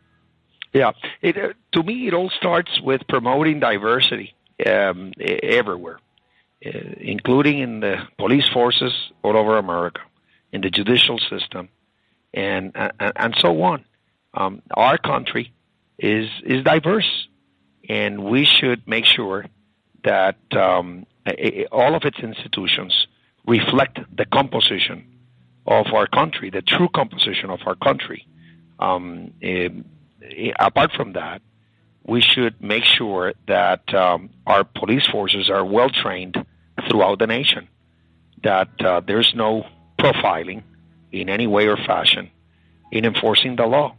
Yeah, it, uh, to me, it all starts with promoting diversity um, everywhere, uh, including in the police forces all over America, in the judicial system, and and, and so on. Um, our country is is diverse, and we should make sure that um, all of its institutions reflect the composition of our country, the true composition of our country. Um, it, apart from that, we should make sure that um, our police forces are well trained throughout the nation, that uh, there's no profiling in any way or fashion in enforcing the law.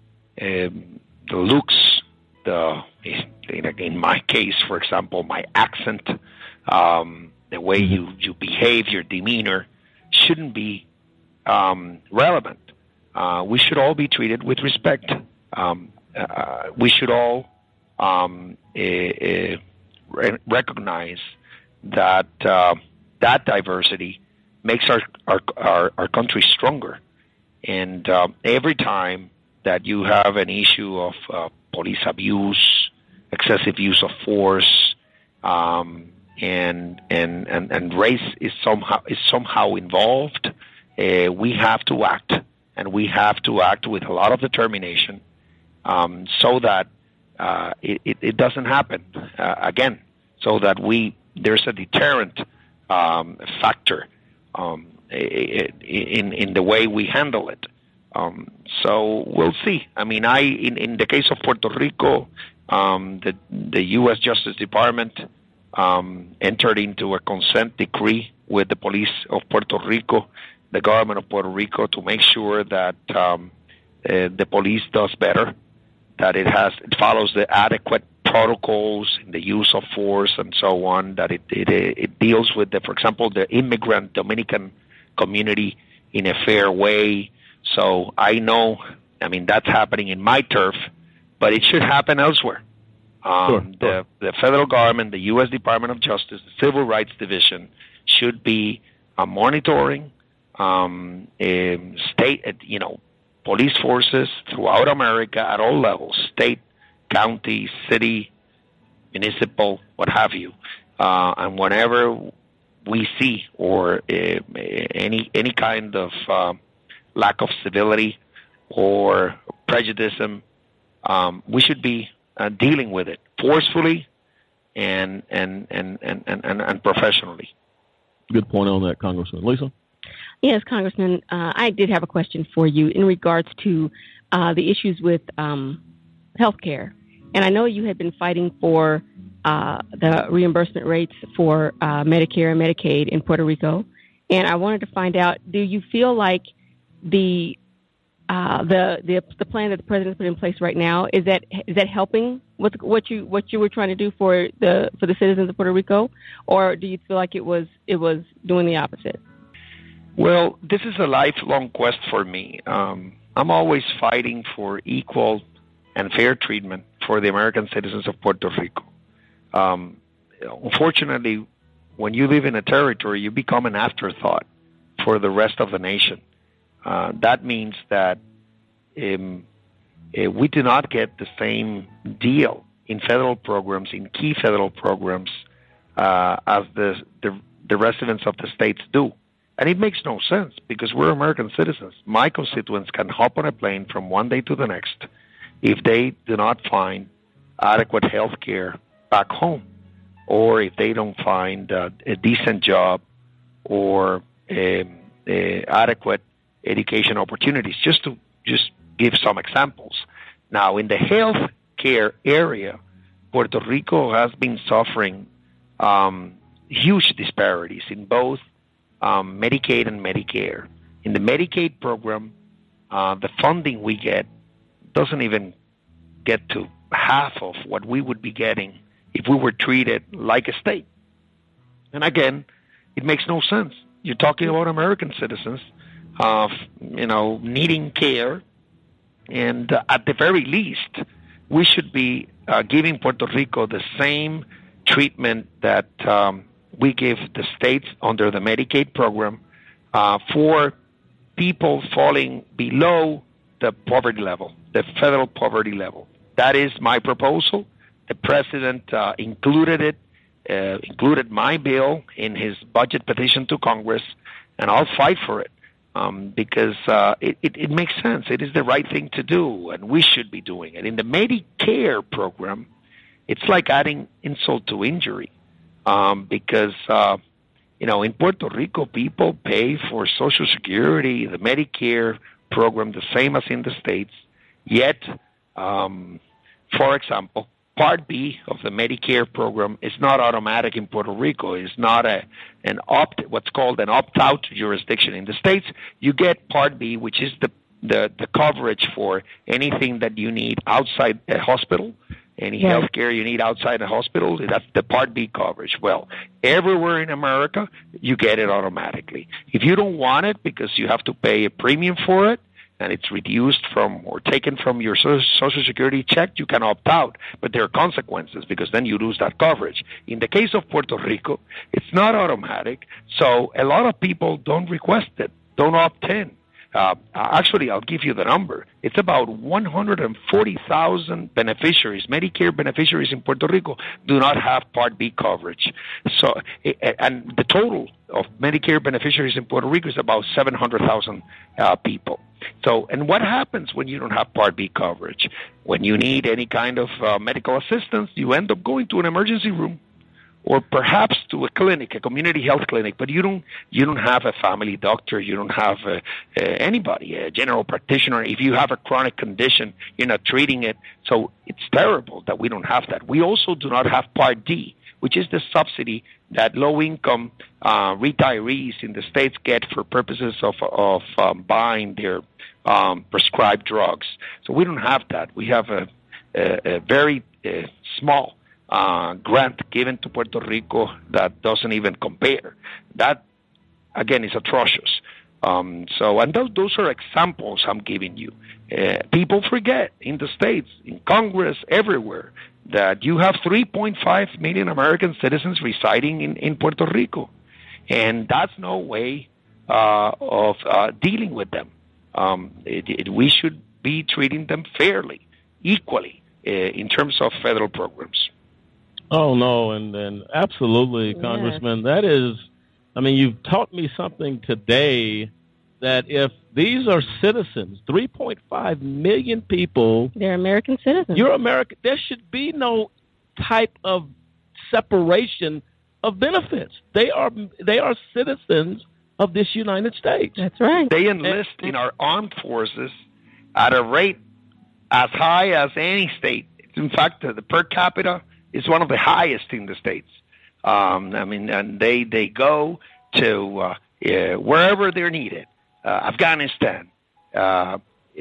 Um, the looks, the in my case, for example, my accent, um, the way you, you behave, your demeanor, shouldn't be um, relevant. Uh, we should all be treated with respect. Um, uh, we should all um, uh, uh, re- recognize that uh, that diversity makes our, our, our, our country stronger. And uh, every time that you have an issue of uh, police abuse, excessive use of force, um, and, and and and race is somehow is somehow involved, uh, we have to act, and we have to act with a lot of determination, um, so that uh, it, it, it doesn't happen uh, again. So that we there's a deterrent um, factor um, in in the way we handle it. Um, so we'll see. I mean, I in, in the case of Puerto Rico, um, the the U S Justice Department um, entered into a consent decree with the police of Puerto Rico, the government of Puerto Rico, to make sure that um, uh, the police does better, that it has it follows the adequate protocols in the use of force and so on, that it it, it deals with the, for example, the immigrant Dominican community in a fair way. So I know, I mean, that's happening in my turf, but it should happen elsewhere. Um, sure, sure. The, the federal government, the U S Department of Justice, the Civil Rights Division should be uh, monitoring um, um, state, you know, police forces throughout America at all levels, state, county, city, municipal, what have you. Uh, and whenever we see or uh, any any kind of uh, lack of civility or prejudice, um, we should be uh, dealing with it forcefully and and, and, and, and, and professionally. Good point on that, Congressman. Lisa? Yes, Congressman, uh, I did have a question for you in regards to uh, the issues with um, health care. And I know you had been fighting for uh, the reimbursement rates for uh, Medicare and Medicaid in Puerto Rico. And I wanted to find out, do you feel like the uh, the, the the plan that the president put in place right now is that is that helping with what you what you were trying to do for the for the citizens of Puerto Rico, or do you feel like it was it was doing the opposite? Well, this is a lifelong quest for me. Um, I'm always fighting for equal and fair treatment for the American citizens of Puerto Rico. Um, unfortunately, when you live in a territory, you become an afterthought for the rest of the nation. Uh, that means that um, uh, we do not get the same deal in federal programs, in key federal programs, uh, as the, the the residents of the states do. And it makes no sense because we're American citizens. My constituents can hop on a plane from one day to the next if they do not find adequate health care back home, or if they don't find uh, a decent job or uh, uh, adequate education opportunities, just to just give some examples. Now, in the health care area, Puerto Rico has been suffering um, huge disparities in both um, Medicaid and Medicare. In the Medicaid program, uh, the funding we get doesn't even get to half of what we would be getting if we were treated like a state. And again, it makes no sense. You're talking about American citizens of, you know, needing care, and uh, at the very least, we should be uh, giving Puerto Rico the same treatment that um, we give the states under the Medicaid program uh, for people falling below the poverty level, the federal poverty level. That is my proposal. The president uh, included it, uh, included my bill in his budget petition to Congress, and I'll fight for it. Um, because uh, it, it, it makes sense. It is the right thing to do, and we should be doing it. In the Medicare program, it's like adding insult to injury, um, because, uh, you know, in Puerto Rico, people pay for Social Security, the Medicare program, the same as in the States. Yet, um, for example, Part B of the Medicare program is not automatic in Puerto Rico. It's not a an opt what's called an opt-out jurisdiction. In the States, you get Part B, which is the, the, the coverage for anything that you need outside a hospital, any yeah. health care you need outside a hospital. That's the Part B coverage. Well, everywhere in America, you get it automatically. If you don't want it because you have to pay a premium for it, and it's reduced from or taken from your Social Security check, you can opt out. But there are consequences because then you lose that coverage. In the case of Puerto Rico, it's not automatic, so a lot of people don't request it, don't opt in. Uh, actually, I'll give you the number. It's about one hundred forty thousand beneficiaries, Medicare beneficiaries in Puerto Rico, do not have Part B coverage. So, and the total of Medicare beneficiaries in Puerto Rico is about seven hundred thousand uh, people. So, and what happens when you don't have Part B coverage? When you need any kind of uh, medical assistance, you end up going to an emergency room, or perhaps to a clinic, a community health clinic, but you don't you don't have a family doctor, you don't have a, a, anybody, a general practitioner. If you have a chronic condition, you're not treating it. So it's terrible that we don't have that. We also do not have Part D, which is the subsidy that low-income uh, retirees in the States get for purposes of, of um, buying their um, prescribed drugs. So we don't have that. We have a, a, a very uh, small Uh, grant given to Puerto Rico that doesn't even compare. That, again, is atrocious. Um, so, and those, those are examples I'm giving you. Uh, people forget in the States, in Congress, everywhere, that you have three point five million American citizens residing in, in Puerto Rico. And that's no way uh, of uh, dealing with them. Um, it, it, we should be treating them fairly, equally, uh, in terms of federal programs. Oh, no, and, and absolutely, yes. Congressman. That is, I mean, you've taught me something today that if these are citizens, three point five million people. They're American citizens. You're American. There should be no type of separation of benefits. They are they are citizens of this United States. That's right. They enlist and, in our armed forces at a rate as high as any state. In fact, the per capita is one of the highest in the States. Um, I mean, and they, they go to uh, uh, wherever they're needed, uh, Afghanistan, uh,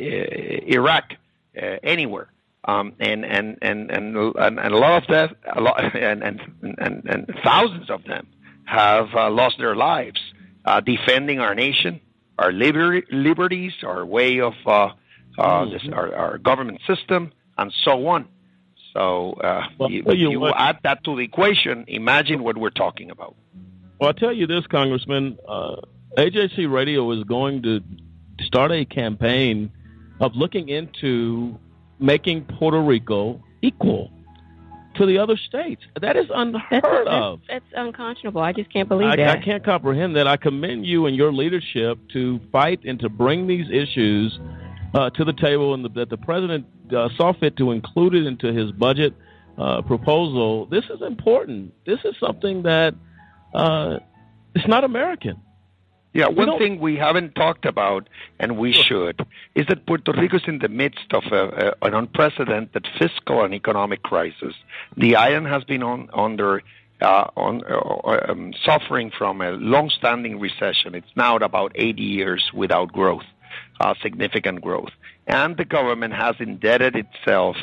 Iraq, uh, anywhere. Um, and, and, and, and, and a lot of that, a lot, and, and, and, and thousands of them have uh, lost their lives uh, defending our nation, our liber- liberties, our way of uh, uh, this, our, our government system, and so on. So uh, well, you, you, you add that to the equation, imagine what we're talking about. Well, I'll tell you this, Congressman. Uh, A J C Radio is going to start a campaign of looking into making Puerto Rico equal to the other states. That is unheard that's, of. That's, that's unconscionable. I just can't believe I, that. I can't comprehend that. I commend you and your leadership to fight and to bring these issues uh, to the table, and the, that the president uh, saw fit to include it into his budget uh, proposal. This is important. This is something that uh, it's not American. Yeah, one thing we haven't talked about, and we should, is that Puerto Rico is in the midst of a, a, an unprecedented fiscal and economic crisis. The island has been on, under uh, on, uh, um, suffering from a long-standing recession. It's now at about eighty years without growth, uh, significant growth. And the government has indebted itself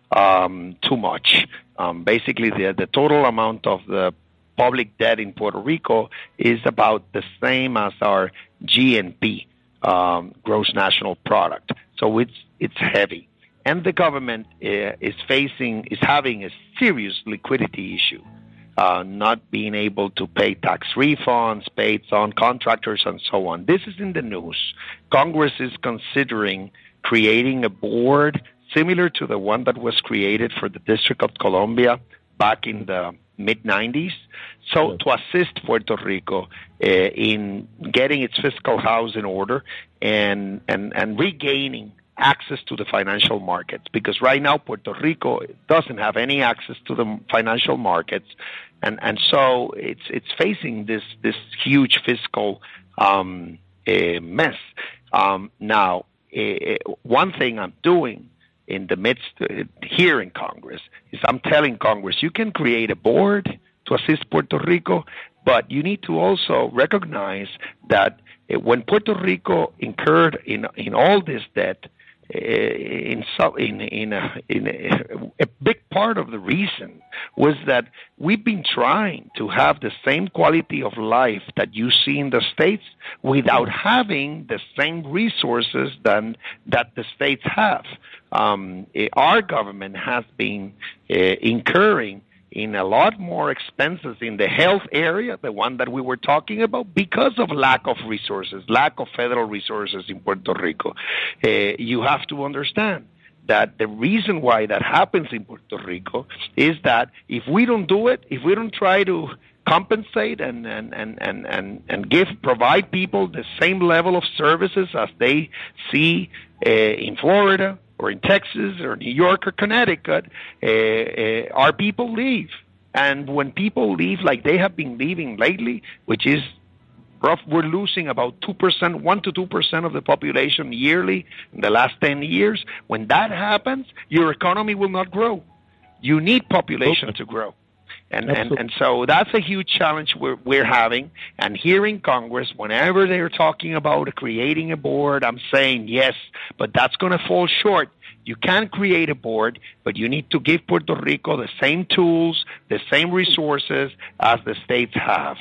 um, too much. Um, basically, the, the total amount of the public debt in Puerto Rico is about the same as our G N P, um, gross national product. So it's it's heavy, and the government uh, is facing is having a serious liquidity issue, uh, not being able to pay tax refunds, pay its own contractors, and so on. This is in the news. Congress is considering creating a board similar to the one that was created for the District of Columbia back in the mid nineties, so yes. to assist Puerto Rico uh, in getting its fiscal house in order and, and, and regaining access to the financial markets, because right now Puerto Rico doesn't have any access to the financial markets, and, and so it's it's facing this this huge fiscal um, uh, mess. Um, now, uh, one thing I'm doing in the midst uh, here in Congress is I'm telling Congress, you can create a board to assist Puerto Rico, but you need to also recognize that uh, when Puerto Rico incurred in in all this debt, uh, in some, in in, a, in a, a big part of the reason was that we've been trying to have the same quality of life that you see in the States without having the same resources than that the States have. Um, our government has been uh, incurring in a lot more expenses in the health area, the one that we were talking about, because of lack of resources, lack of federal resources in Puerto Rico. Uh, you have to understand that the reason why that happens in Puerto Rico is that if we don't do it, if we don't try to compensate and, and, and, and, and, and give, provide people the same level of services as they see uh, in Florida, or in Texas, or New York, or Connecticut, uh, uh, our people leave. And when people leave like they have been leaving lately, which is rough, we're losing about two percent, one to two percent of the population yearly in the last ten years. When that happens, your economy will not grow. You need population okay. to grow. And, and and so that's a huge challenge we're, we're having. And here in Congress, whenever they're talking about creating a board, I'm saying yes, but that's going to fall short. You can create a board, but you need to give Puerto Rico the same tools, the same resources as the states have.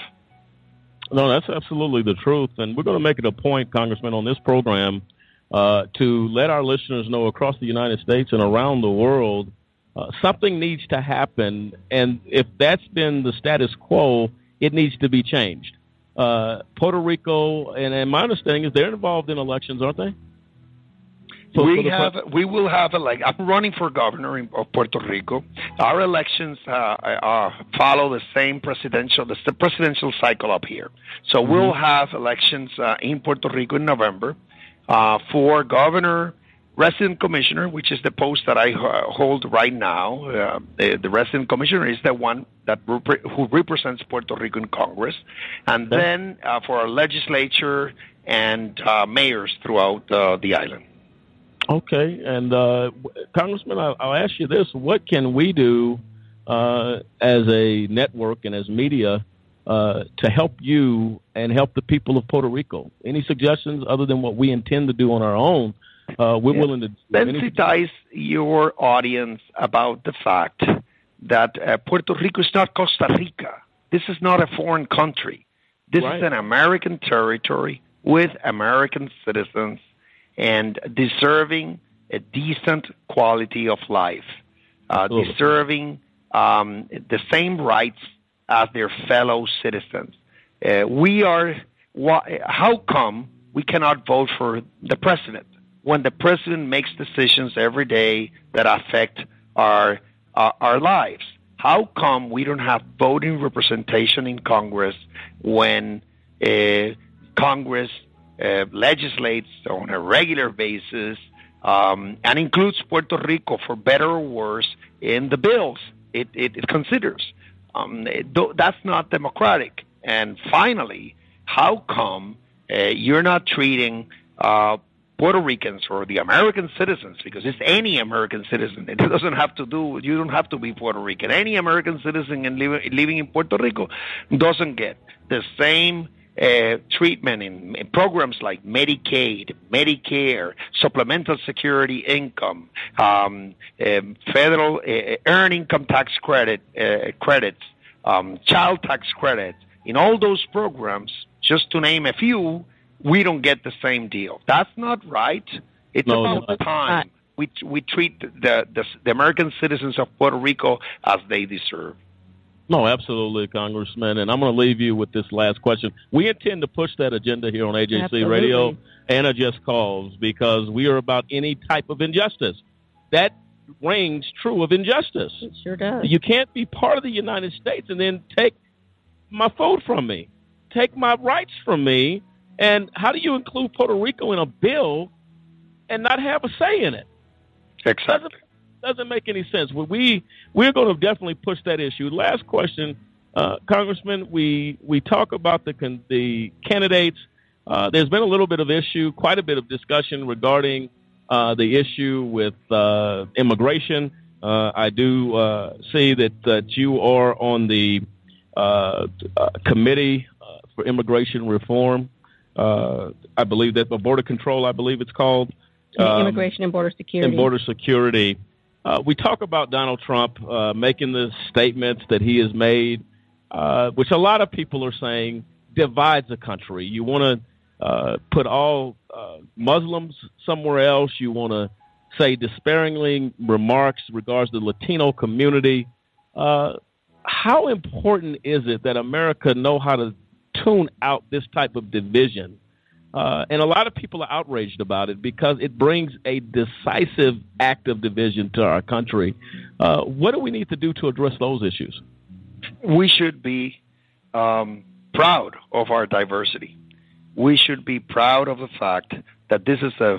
No, that's absolutely the truth. And we're going to make it a point, Congressman, on this program uh, to let our listeners know across the United States and around the world Uh, something needs to happen, and if that's been the status quo, it needs to be changed. Uh, Puerto Rico, and, and my understanding is they're involved in elections, aren't they? So, we have, we will have a, like, I'm running for governor in, of Puerto Rico. Our elections uh, uh, follow the same presidential, the, the presidential cycle up here. So mm-hmm. we'll have elections uh, in Puerto Rico in November uh, for governor, resident commissioner, which is the post that I uh, hold right now. Uh, the, the resident commissioner is the one that rep- who represents Puerto Rico in Congress, and okay. then uh, for our legislature and uh, mayors throughout uh, the island. Okay, and uh, Congressman, I'll, I'll ask you this: what can we do uh, as a network and as media uh, to help you and help the people of Puerto Rico? Any suggestions other than what we intend to do on our own? Uh, we're yeah. willing to sensitize your audience about the fact that uh, Puerto Rico is not Costa Rica. This is not a foreign country. This right. is an American territory with American citizens and deserving a decent quality of life, uh, deserving um, the same rights as their fellow citizens. Uh, we are. Wh- how come we cannot vote for the president when the president makes decisions every day that affect our our, our lives? How come we don't have voting representation in Congress when uh, Congress uh, legislates on a regular basis um, and includes Puerto Rico, for better or worse, in the bills it, it, it considers? Um, it, that's not democratic. And finally, how come uh, you're not treating uh, Puerto Ricans or the American citizens, because it's any American citizen. It doesn't have to do, you don't have to be Puerto Rican. Any American citizen in living, living in Puerto Rico doesn't get the same uh, treatment in, in programs like Medicaid, Medicare, supplemental security income, um, uh, federal uh, earned income tax credit uh, credits, um, child tax credits. In all those programs, just to name a few, we don't get the same deal. That's not right. It's no, about no. time we we treat the, the the American citizens of Puerto Rico as they deserve. No, absolutely, Congressman. And I'm going to leave you with this last question. We intend to push that agenda here on A J C absolutely. Radio and A Just Cause, because we are about any type of injustice. That rings true of injustice. It sure does. You can't be part of the United States and then take my food from me, take my rights from me. And how do you include Puerto Rico in a bill and not have a say in it? Exactly. Doesn't, doesn't make any sense. Well, we, we're going to definitely push that issue. Last question, uh, Congressman, we, we talk about the, the candidates. Uh, there's been a little bit of issue, quite a bit of discussion regarding uh, the issue with uh, immigration. Uh, I do uh, see that, that you are on the uh, uh, committee uh, for immigration reform. Uh, I believe that the border control, I believe it's called. Um, Immigration and border security. And border security. Uh, we talk about Donald Trump uh, making the statements that he has made, uh, which a lot of people are saying divides the country. You want to uh, put all uh, Muslims somewhere else. You want to say disparaging remarks regards to the Latino community. Uh, how important is it that America know how to tune out this type of division? Uh, and a lot of people are outraged about it because it brings a decisive act of division to our country. Uh, what do we need to do to address those issues? We should be um, proud of our diversity. We should be proud of the fact that this is a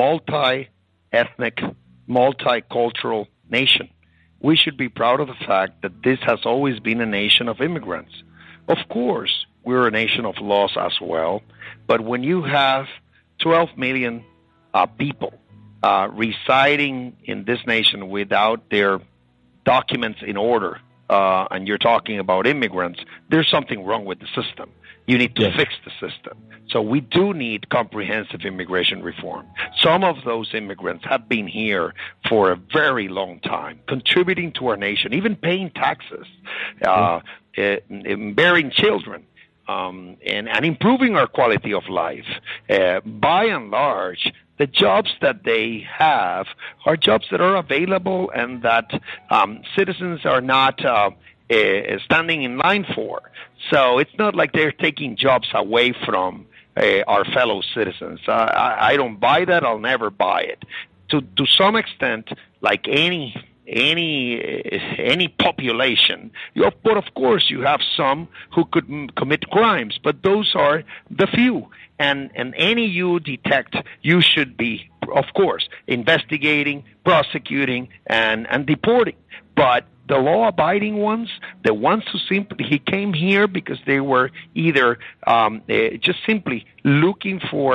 multi-ethnic, multicultural nation. We should be proud of the fact that this has always been a nation of immigrants. Of course, we're a nation of laws as well, but when you have twelve million uh, people uh, residing in this nation without their documents in order, uh, and you're talking about immigrants, there's something wrong with the system. You need to yes. fix the system. So we do need comprehensive immigration reform. Some of those immigrants have been here for a very long time, contributing to our nation, even paying taxes, uh, mm-hmm. uh, bearing children. Um, and, and improving our quality of life. Uh, by and large, the jobs that they have are jobs that are available and that um, citizens are not uh, uh, standing in line for. So it's not like they're taking jobs away from uh, our fellow citizens. Uh, I, I don't buy that. I'll never buy it. To to some extent, like any any any population, you, but of course you have some who could m- commit crimes, but those are the few. And and any you detect, you should be, of course, investigating, prosecuting, and and deporting. But the law-abiding ones, the ones who simply he came here because they were either um, uh, just simply looking for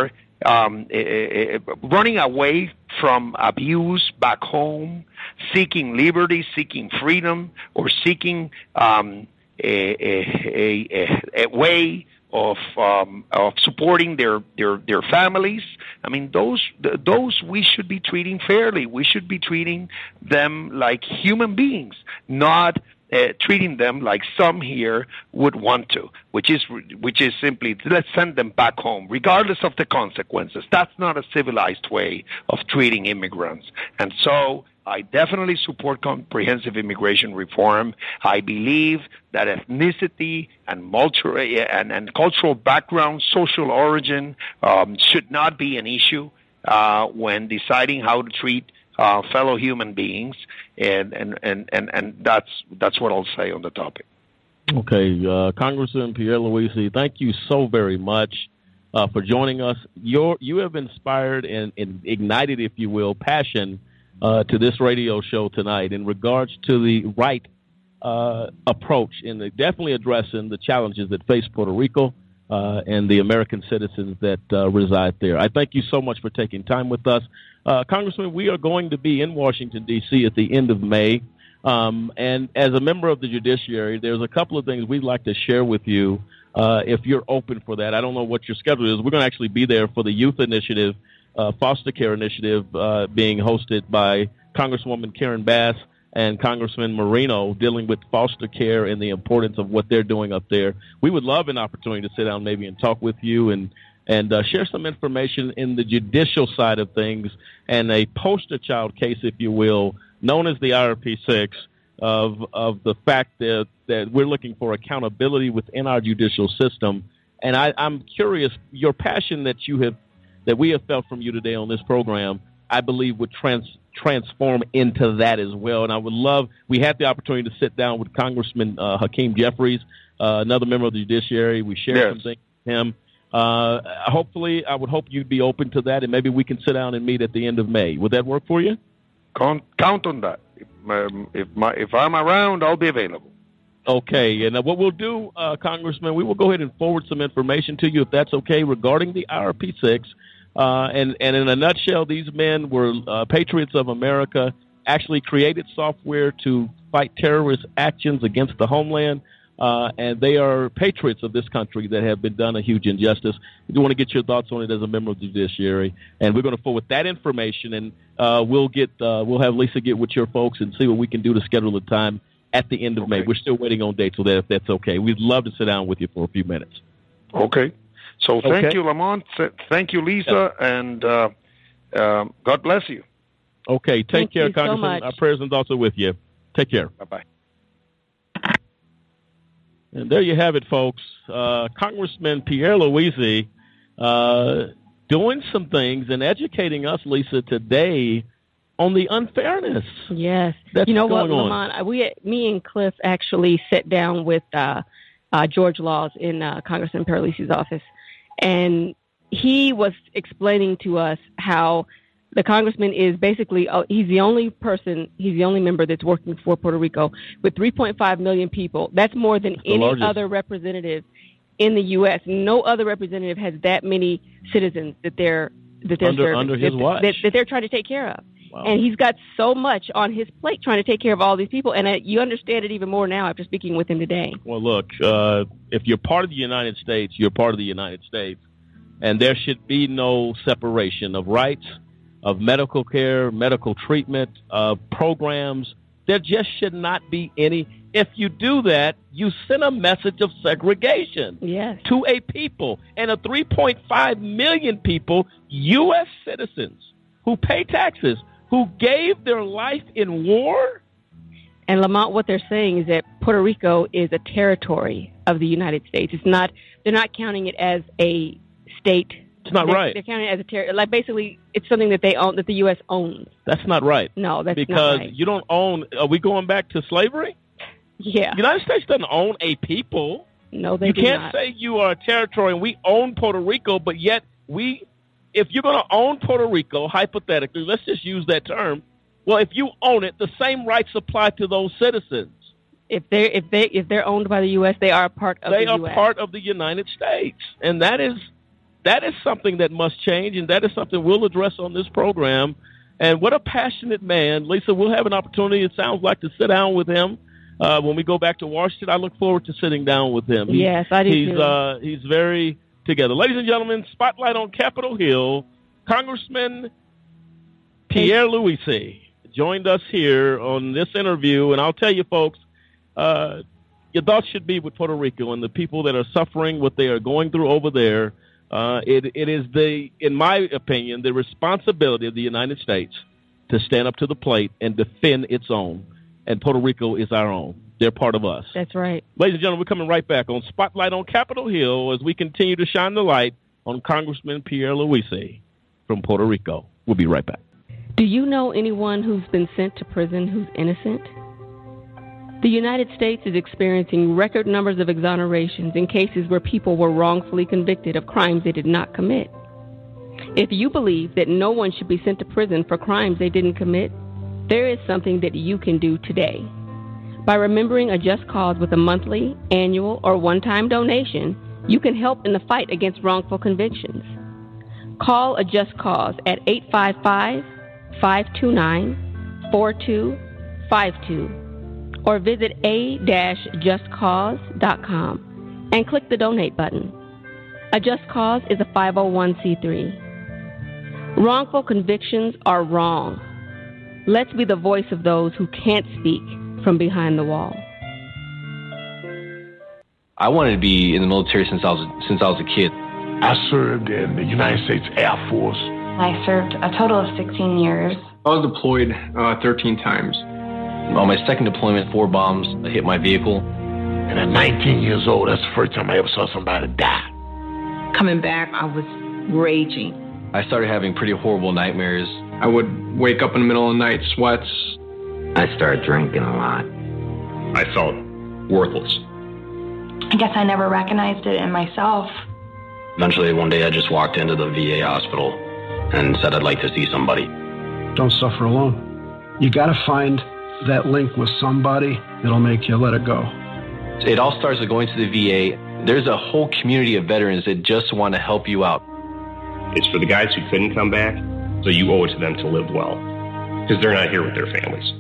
um, uh, running away from abuse back home, seeking liberty, seeking freedom, or seeking um, a, a, a, a way of um, of supporting their, their their families. I mean, those those we should be treating fairly. We should be treating them like human beings, not uh, treating them like some here would want to, which is which is simply let's send them back home, regardless of the consequences. That's not a civilized way of treating immigrants, and so I definitely support comprehensive immigration reform. I believe that ethnicity and, multi- and, and cultural background, social origin um, should not be an issue uh, when deciding how to treat uh, fellow human beings, and, and, and, and, and that's that's what I'll say on the topic. Okay, uh, Congressman Pierre Luisi, thank you so very much uh, for joining us. You're, you have inspired and, and ignited, if you will, passion Uh, to this radio show tonight in regards to the right uh, approach in the, definitely addressing the challenges that face Puerto Rico uh, and the American citizens that uh, reside there. I thank you so much for taking time with us. Uh, Congressman, we are going to be in Washington, D C at the end of May. Um, and as a member of the judiciary, there's a couple of things we'd like to share with you uh, if you're open for that. I don't know what your schedule is. We're going to actually be there for the Youth Initiative Uh, foster care initiative uh, being hosted by Congresswoman Karen Bass and Congressman Marino, dealing with foster care and the importance of what they're doing up there. We would love an opportunity to sit down maybe and talk with you and and uh, share some information in the judicial side of things and a poster child case, if you will, known as the I R P six, of of the fact that, that we're looking for accountability within our judicial system. And I, I'm curious, your passion that you have that we have felt from you today on this program, I believe would trans, transform into that as well. And I would love, we had the opportunity to sit down with Congressman uh, Hakeem Jeffries, uh, another member of the judiciary. We shared yes. some things with him. Uh, hopefully, I would hope you'd be open to that, and maybe we can sit down and meet at the end of May. Would that work for you? Count, count on that. If, um, if, my, if I'm around, I'll be available. Okay, and uh, what we'll do, uh, Congressman, we will go ahead and forward some information to you, if that's okay, regarding the I R P six. Uh, and, and in a nutshell, these men were uh, patriots of America, actually created software to fight terrorist actions against the homeland, uh, and they are patriots of this country that have been done a huge injustice. We do want to get your thoughts on it as a member of the judiciary, and we're going to forward that information, and uh, we'll get uh, we'll have Lisa get with your folks and see what we can do to schedule a time at the end of okay. May. We're still waiting on dates, so that if that's okay, we'd love to sit down with you for a few minutes. Okay. So thank okay. you, Lamont. Thank you, Lisa, and uh, uh, God bless you. Okay, take thank care, you Congressman. So Our prayers and thoughts are with you. Take care. Bye-bye. And there you have it, folks. Uh, Congressman Pierre Luisi uh, doing some things and educating us, Lisa, today on the unfairness. Yes. That's you know what, going on. Lamont? We, me and Cliff actually sat down with uh, uh, George Laws in uh, Congressman Pierre Luisi's office, and he was explaining to us how the congressman is basically, uh, he's the only person, he's the only member that's working for Puerto Rico with three point five million people. That's more than any largest. other representative in the U S. No other representative has that many citizens that they're that they're under, serving, under his that, watch. that, that they're trying to take care of. Wow. And he's got so much on his plate trying to take care of all these people. And uh, you understand it even more now after speaking with him today. Well, look, uh, if you're part of the United States, you're part of the United States. And there should be no separation of rights, of medical care, medical treatment, of programs. There just should not be any. If you do that, you send a message of segregation yes. to a people. And a three point five million people, U S citizens, who pay taxes, who gave their life in war. And Lamont, what they're saying is that Puerto Rico is a territory of the United States. It's not. They're not counting it as a state. It's not they're, right. They're counting it as a territory. Like basically, it's something that they own, that the U S owns. That's not right. No, that's because not right. you don't own. Are we going back to slavery? Yeah. The United States doesn't own a people. No, they you do can't not. say you are a territory and we own Puerto Rico, but yet we, if you're going to own Puerto Rico, hypothetically, let's just use that term. Well, if you own it, the same rights apply to those citizens. If they if they if they're owned by the U S, they are a part of they the U S. They are part of the United States, and that is that is something that must change, and that is something we'll address on this program. And what a passionate man. Lisa, we'll have an opportunity, it sounds like, to sit down with him uh, when we go back to Washington. I look forward to sitting down with him. He, yes, I do he's, too. Uh, he's very together. Ladies and gentlemen, spotlight on Capitol Hill. Congressman Pierre Luisi joined us here on this interview, and I'll tell you, folks, uh, your thoughts should be with Puerto Rico and the people that are suffering what they are going through over there. Uh, it, it is the, in my opinion, the responsibility of the United States to stand up to the plate and defend its own. And Puerto Rico is our own. They're part of us. That's right. Ladies and gentlemen, we're coming right back on Spotlight on Capitol Hill as we continue to shine the light on Congressman Pierre Luisi from Puerto Rico. We'll be right back. Do you know anyone who's been sent to prison who's innocent? The United States is experiencing record numbers of exonerations in cases where people were wrongfully convicted of crimes they did not commit. If you believe that no one should be sent to prison for crimes they didn't commit, there is something that you can do today. By remembering a just cause with a monthly, annual, or one-time donation, you can help in the fight against wrongful convictions. Call a just cause at eight five five, five two nine, four two five two or visit a dash just cause dot com and click the donate button. A Just Cause is a five oh one c three. Wrongful convictions are wrong. Let's be the voice of those who can't speak from behind the wall. I wanted to be in the military since I was since I was a kid. I served in the United States Air Force. I served a total of sixteen years. I was deployed uh, thirteen times. On my second deployment, four bombs hit my vehicle. And at nineteen years old, that's the first time I ever saw somebody die. Coming back, I was raging. I started having pretty horrible nightmares. I would wake up in the middle of the night, sweats. I started drinking a lot. I felt worthless. I guess I never recognized it in myself. Eventually, one day I just walked into the V A hospital and said I'd like to see somebody. Don't suffer alone. You got to find that link with somebody that'll make you let it go. It all starts with going to the V A. There's a whole community of veterans that just want to help you out. It's for the guys who couldn't come back, so you owe it to them to live well, because they're not here with their families.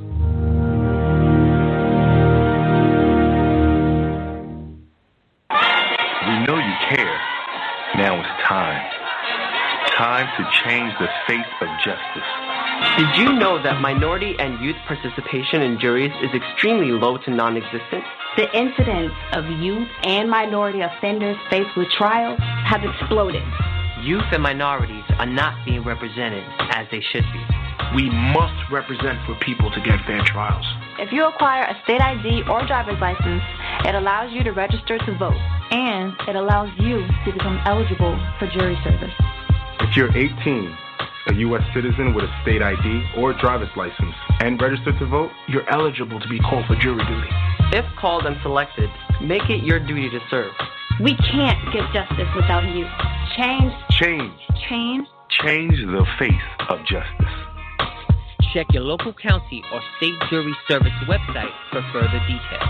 We know you care. Now it's time. Time to change the face of justice. Did you know that minority and youth participation in juries is extremely low to non-existent? The incidence of youth and minority offenders faced with trials have exploded. Youth and minorities are not being represented as they should be. We must represent for people to get fair trials. If you acquire a state I D or driver's license, it allows you to register to vote, and it allows you to become eligible for jury service. If you're eighteen, a U S citizen with a state I D or driver's license, and registered to vote, you're eligible to be called for jury duty. If called and selected, make it your duty to serve. We can't get justice without you. Change. Change. Change. Change the face of justice. Check your local county or state jury service website for further details.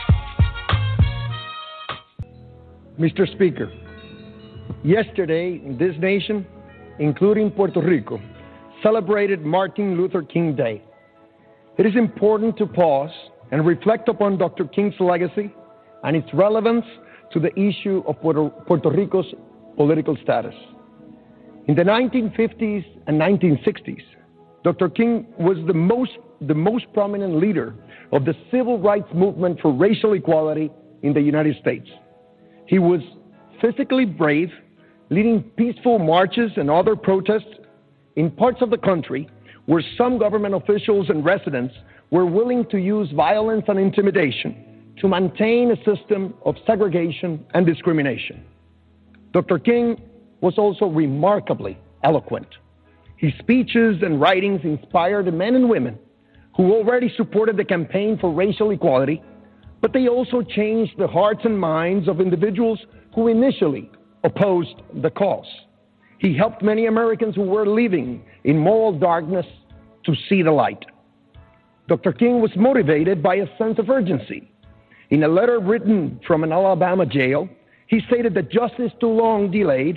Mister Speaker, yesterday this nation, including Puerto Rico, celebrated Martin Luther King Day. It is important to pause and reflect upon Doctor King's legacy and its relevance to the issue of Puerto, Puerto Rico's political status. In the nineteen fifties and nineteen sixties, Doctor King was the most, the most prominent leader of the civil rights movement for racial equality in the United States. He was physically brave, leading peaceful marches and other protests in parts of the country where some government officials and residents were willing to use violence and intimidation to maintain a system of segregation and discrimination. Doctor King was also remarkably eloquent. His speeches and writings inspired men and women who already supported the campaign for racial equality, but they also changed the hearts and minds of individuals who initially opposed the cause. He helped many Americans who were living in moral darkness to see the light. Doctor King was motivated by a sense of urgency. In a letter written from an Alabama jail, he stated that justice too long delayed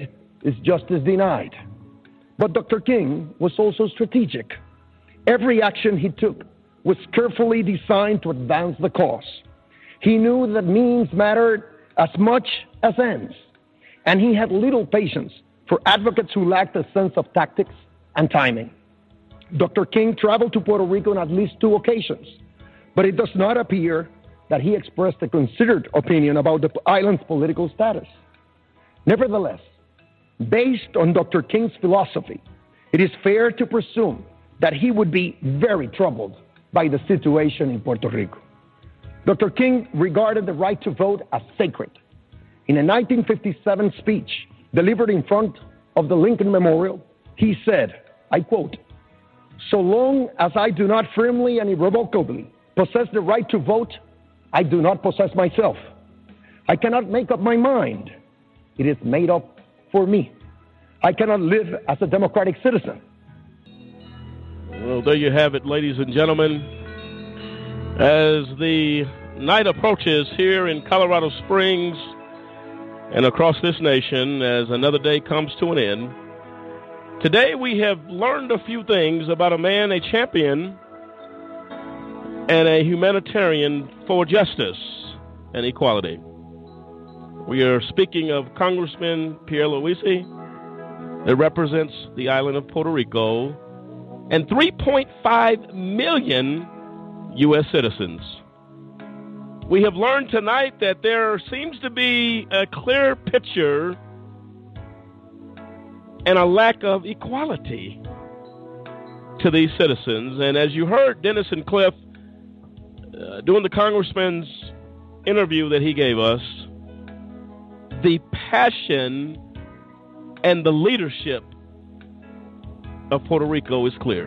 is justice denied. But Doctor King was also strategic. Every action he took was carefully designed to advance the cause. He knew that means mattered as much as ends, and he had little patience for advocates who lacked a sense of tactics and timing. Doctor King traveled to Puerto Rico on at least two occasions, but it does not appear that he expressed a considered opinion about the island's political status. Nevertheless, based on Doctor King's philosophy, it is fair to presume that he would be very troubled by the situation in Puerto Rico. Doctor King regarded the right to vote as sacred. In a nineteen fifty-seven speech delivered in front of the Lincoln Memorial, he said, I quote, "So long as I do not firmly and irrevocably possess the right to vote, I do not possess myself. I cannot make up my mind. It is made up for me. I cannot live as a democratic citizen." Well, there you have it, ladies and gentlemen. As the night approaches here in Colorado Springs and across this nation, as another day comes to an end, today we have learned a few things about a man, a champion, and a humanitarian for justice and equality. We are speaking of Congressman Pierre Luisi, that represents the island of Puerto Rico, and three point five million U S citizens. We have learned tonight that there seems to be a clear picture and a lack of equality to these citizens. And as you heard Dennis and Cliff uh, doing the congressman's interview that he gave us, the passion and the leadership of Puerto Rico is clear.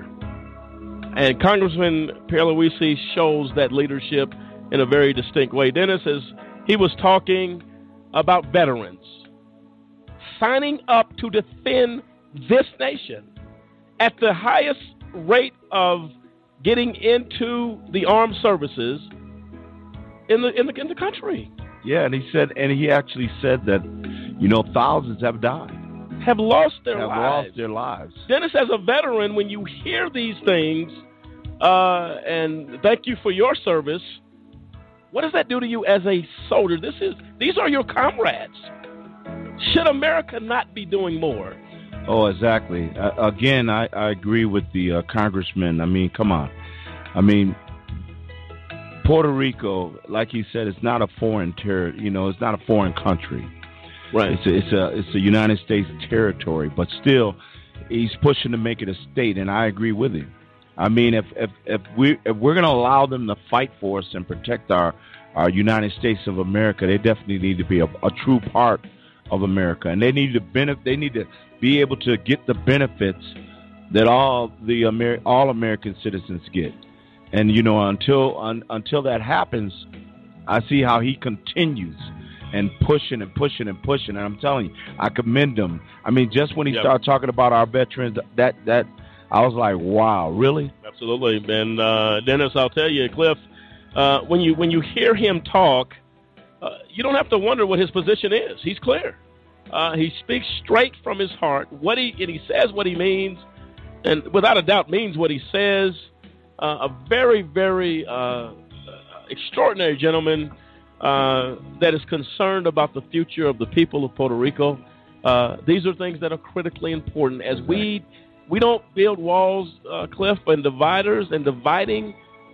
And Congressman Pierre Luisi shows that leadership in a very distinct way. Dennis, as he was talking about veterans signing up to defend this nation at the highest rate of getting into the armed services in the in the in the country. Yeah, and he said, and he actually said that, you know, thousands have died, have lost their have lives. lost their lives. Dennis, as a veteran, when you hear these things, uh, and thank you for your service, what does that do to you as a soldier? This is these are your comrades. Should America not be doing more? Oh, exactly. Uh, again, I, I agree with the uh, congressman. I mean, come on. I mean, Puerto Rico, like he said, it's not a foreign ter- You know, it's not a foreign country. Right. It's a, it's a it's a United States territory, but still, he's pushing to make it a state, and I agree with him. I mean, if if if we if we're going to allow them to fight for us and protect our our United States of America, they definitely need to be a, a true part of America, and they need to benefit. They need to be able to get the benefits that all the Amer- all American citizens get. And you know, until un, until that happens, I see how he continues and pushing and pushing and pushing. And I'm telling you, I commend him. I mean, just when he yep. started talking about our veterans, that that I was like, wow, really? Absolutely. And uh, Dennis, I'll tell you, Cliff, uh, when you when you hear him talk, uh, you don't have to wonder what his position is. He's clear. Uh, he speaks straight from his heart. What he and he says what he means, and without a doubt means what he says. Uh, a very, very uh, extraordinary gentleman uh, that is concerned about the future of the people of Puerto Rico. Uh, these are things that are critically important. As we we don't build walls, uh, Cliff, and dividers and dividing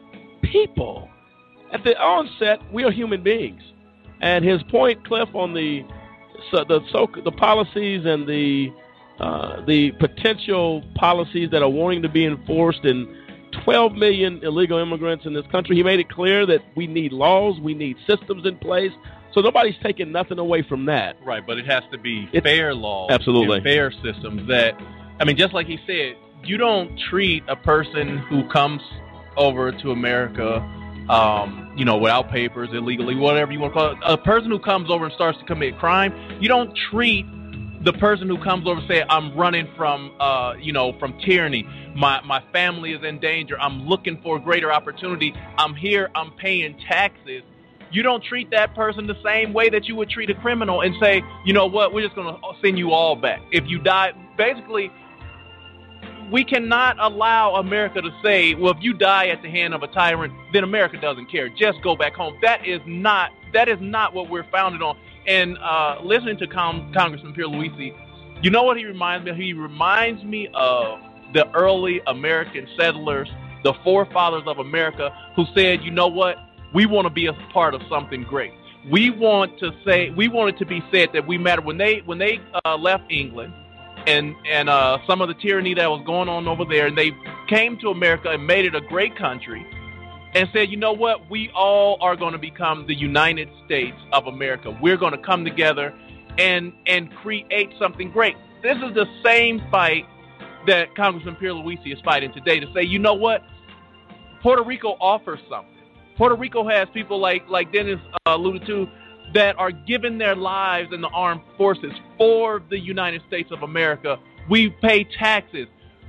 people. At the onset, we are human beings. And his point, Cliff, on the so the so the policies and the uh, the potential policies that are wanting to be enforced and twelve million illegal immigrants in this country. He made it clear that we need laws, we need systems in place. So nobody's taking nothing away from that. Right, but it has to be It's, fair laws, absolutely, and fair systems. That I mean, just like he said, you don't treat a person who comes over to America, um, you know, without papers, illegally, whatever you want to call it. A person who comes over and starts to commit crime, you don't treat the person who comes over and say, I'm running from, uh, you know, from tyranny. My my family is in danger. I'm looking for a greater opportunity. I'm here. I'm paying taxes. You don't treat that person the same way that you would treat a criminal and say, you know what, we're just going to send you all back. If you die, basically, we cannot allow America to say, well, if you die at the hand of a tyrant, then America doesn't care. Just go back home. That is not that is not what we're founded on. And uh, listening to Com- Congressman Pierluisi, you know what he reminds me of? He reminds me of the early American settlers, the forefathers of America, who said, you know what? We want to be a part of something great. We want to say, we want it to be said that we matter. When they when they uh, left England and and uh, some of the tyranny that was going on over there, and they came to America and made it a great country, and said, you know what? We all are going to become the United States of America. We're going to come together and and create something great. This is the same fight that Congressman Pierluisi is fighting today, to say, you know what? Puerto Rico offers something. Puerto Rico has people like like Dennis uh, alluded to that are giving their lives in the armed forces for the United States of America. We pay taxes.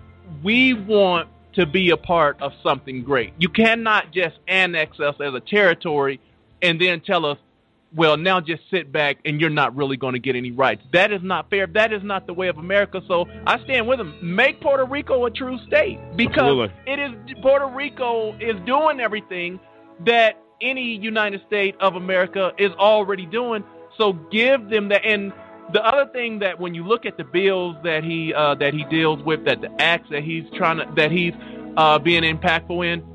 We want to be a part of something great. You cannot just annex us as a territory and then tell us, well, now just sit back and you're not really going to get any rights. That is not fair. That is not the way of America. So I stand with them. Make Puerto Rico a true state, because Absolutely. it is Puerto Rico is doing everything that any United States of America is already doing. So give them that. And the other thing, that when you look at the bills that he uh, that he deals with, that the acts that he's trying to that he's uh, being impactful in,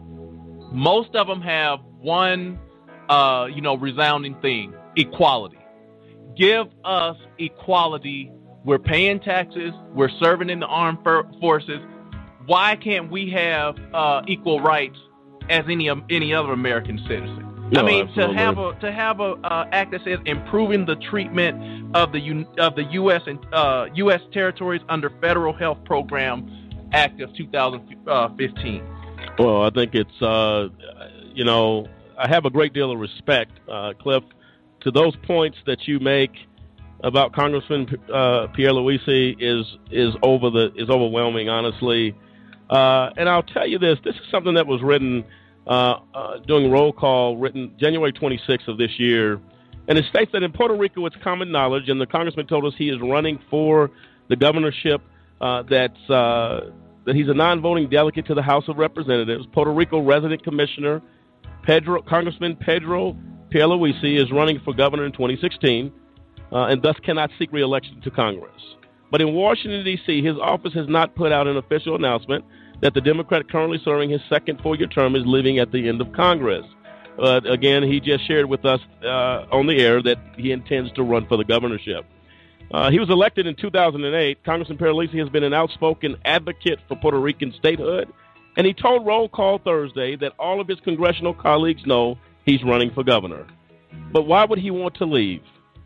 most of them have one uh, you know resounding theme: equality. Give us equality. We're paying taxes. We're serving in the armed forces. Why can't we have uh, equal rights as any any other American citizen? No, I mean, absolutely. to have a to have a uh, act that says improving the treatment of the U, of the U S and uh, U S territories under Federal Health Program Act of two thousand fifteen. Well, I think it's uh, you know I have a great deal of respect, uh, Cliff, to those points that you make about Congressman uh, Pierluisi is is over the is overwhelming, honestly. Uh, and I'll tell you this: this is something that was written uh, uh, during roll call, written January twenty-sixth of this year, and it states that in Puerto Rico, it's common knowledge, and the congressman told us he is running for the governorship. Uh, that's uh, that he's a non-voting delegate to the House of Representatives. Puerto Rico resident commissioner Pedro Congressman Pedro Pierluisi is running for governor in twenty sixteen, uh, and thus cannot seek re-election to Congress. But in Washington, D C, his office has not put out an official announcement that the Democrat currently serving his second four-year term is leaving at the end of Congress. But uh, again, he just shared with us uh, on the air that he intends to run for the governorship. Uh, he was elected in two thousand eight. Congressman Pierluisi has been an outspoken advocate for Puerto Rican statehood, and he told Roll Call Thursday that all of his congressional colleagues know he's running for governor. But why would he want to leave?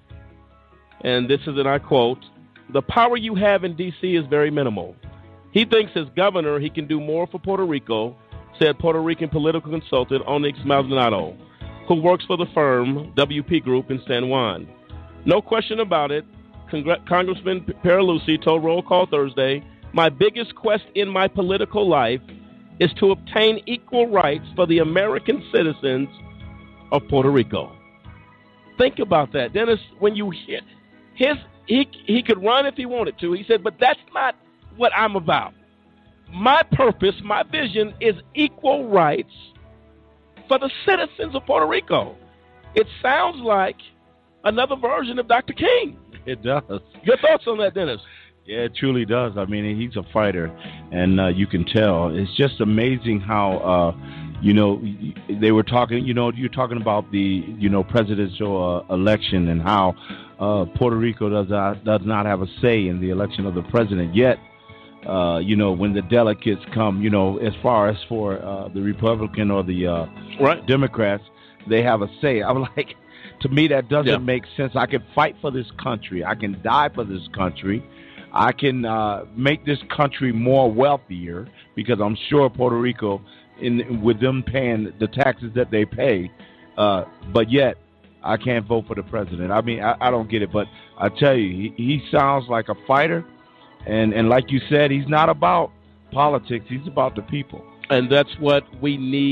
And this is, and I quote, "The power you have in D C is very minimal. He thinks as governor he can do more for Puerto Rico," said Puerto Rican political consultant Onyx Maldonado, who works for the firm W P Group in San Juan. No question about it, Congre- Congressman Pierluisi told Roll Call Thursday, "My biggest quest in my political life is to obtain equal rights for the American citizens of Puerto Rico." Think about that, Dennis. When you hear his, he he could run if he wanted to. He said, but that's not what I'm about. My purpose, my vision is equal rights for the citizens of Puerto Rico. It sounds like another version of Doctor King. It does. Your thoughts on that, Dennis? Yeah, it truly does. I mean, he's a fighter, and uh, you can tell. It's just amazing how, uh, you know, they were talking, you know, you're talking about the, you know, presidential uh, election and how uh, Puerto Rico does not, does not have a say in the election of the president. Yet, uh, you know, when the delegates come, you know, as far as for uh, the Republican or the uh, right. Democrats, they have a say. I'm like, to me, that doesn't yeah. make sense. I can fight for this country. I can die for this country. I can uh, make this country more wealthier, because I'm sure Puerto Rico, in with them paying the taxes that they pay, uh, but yet I can't vote for the president. I mean, I, I don't get it, but I tell you, he, he sounds like a fighter, and, and like you said, he's not about politics. He's about the people. And that's what we need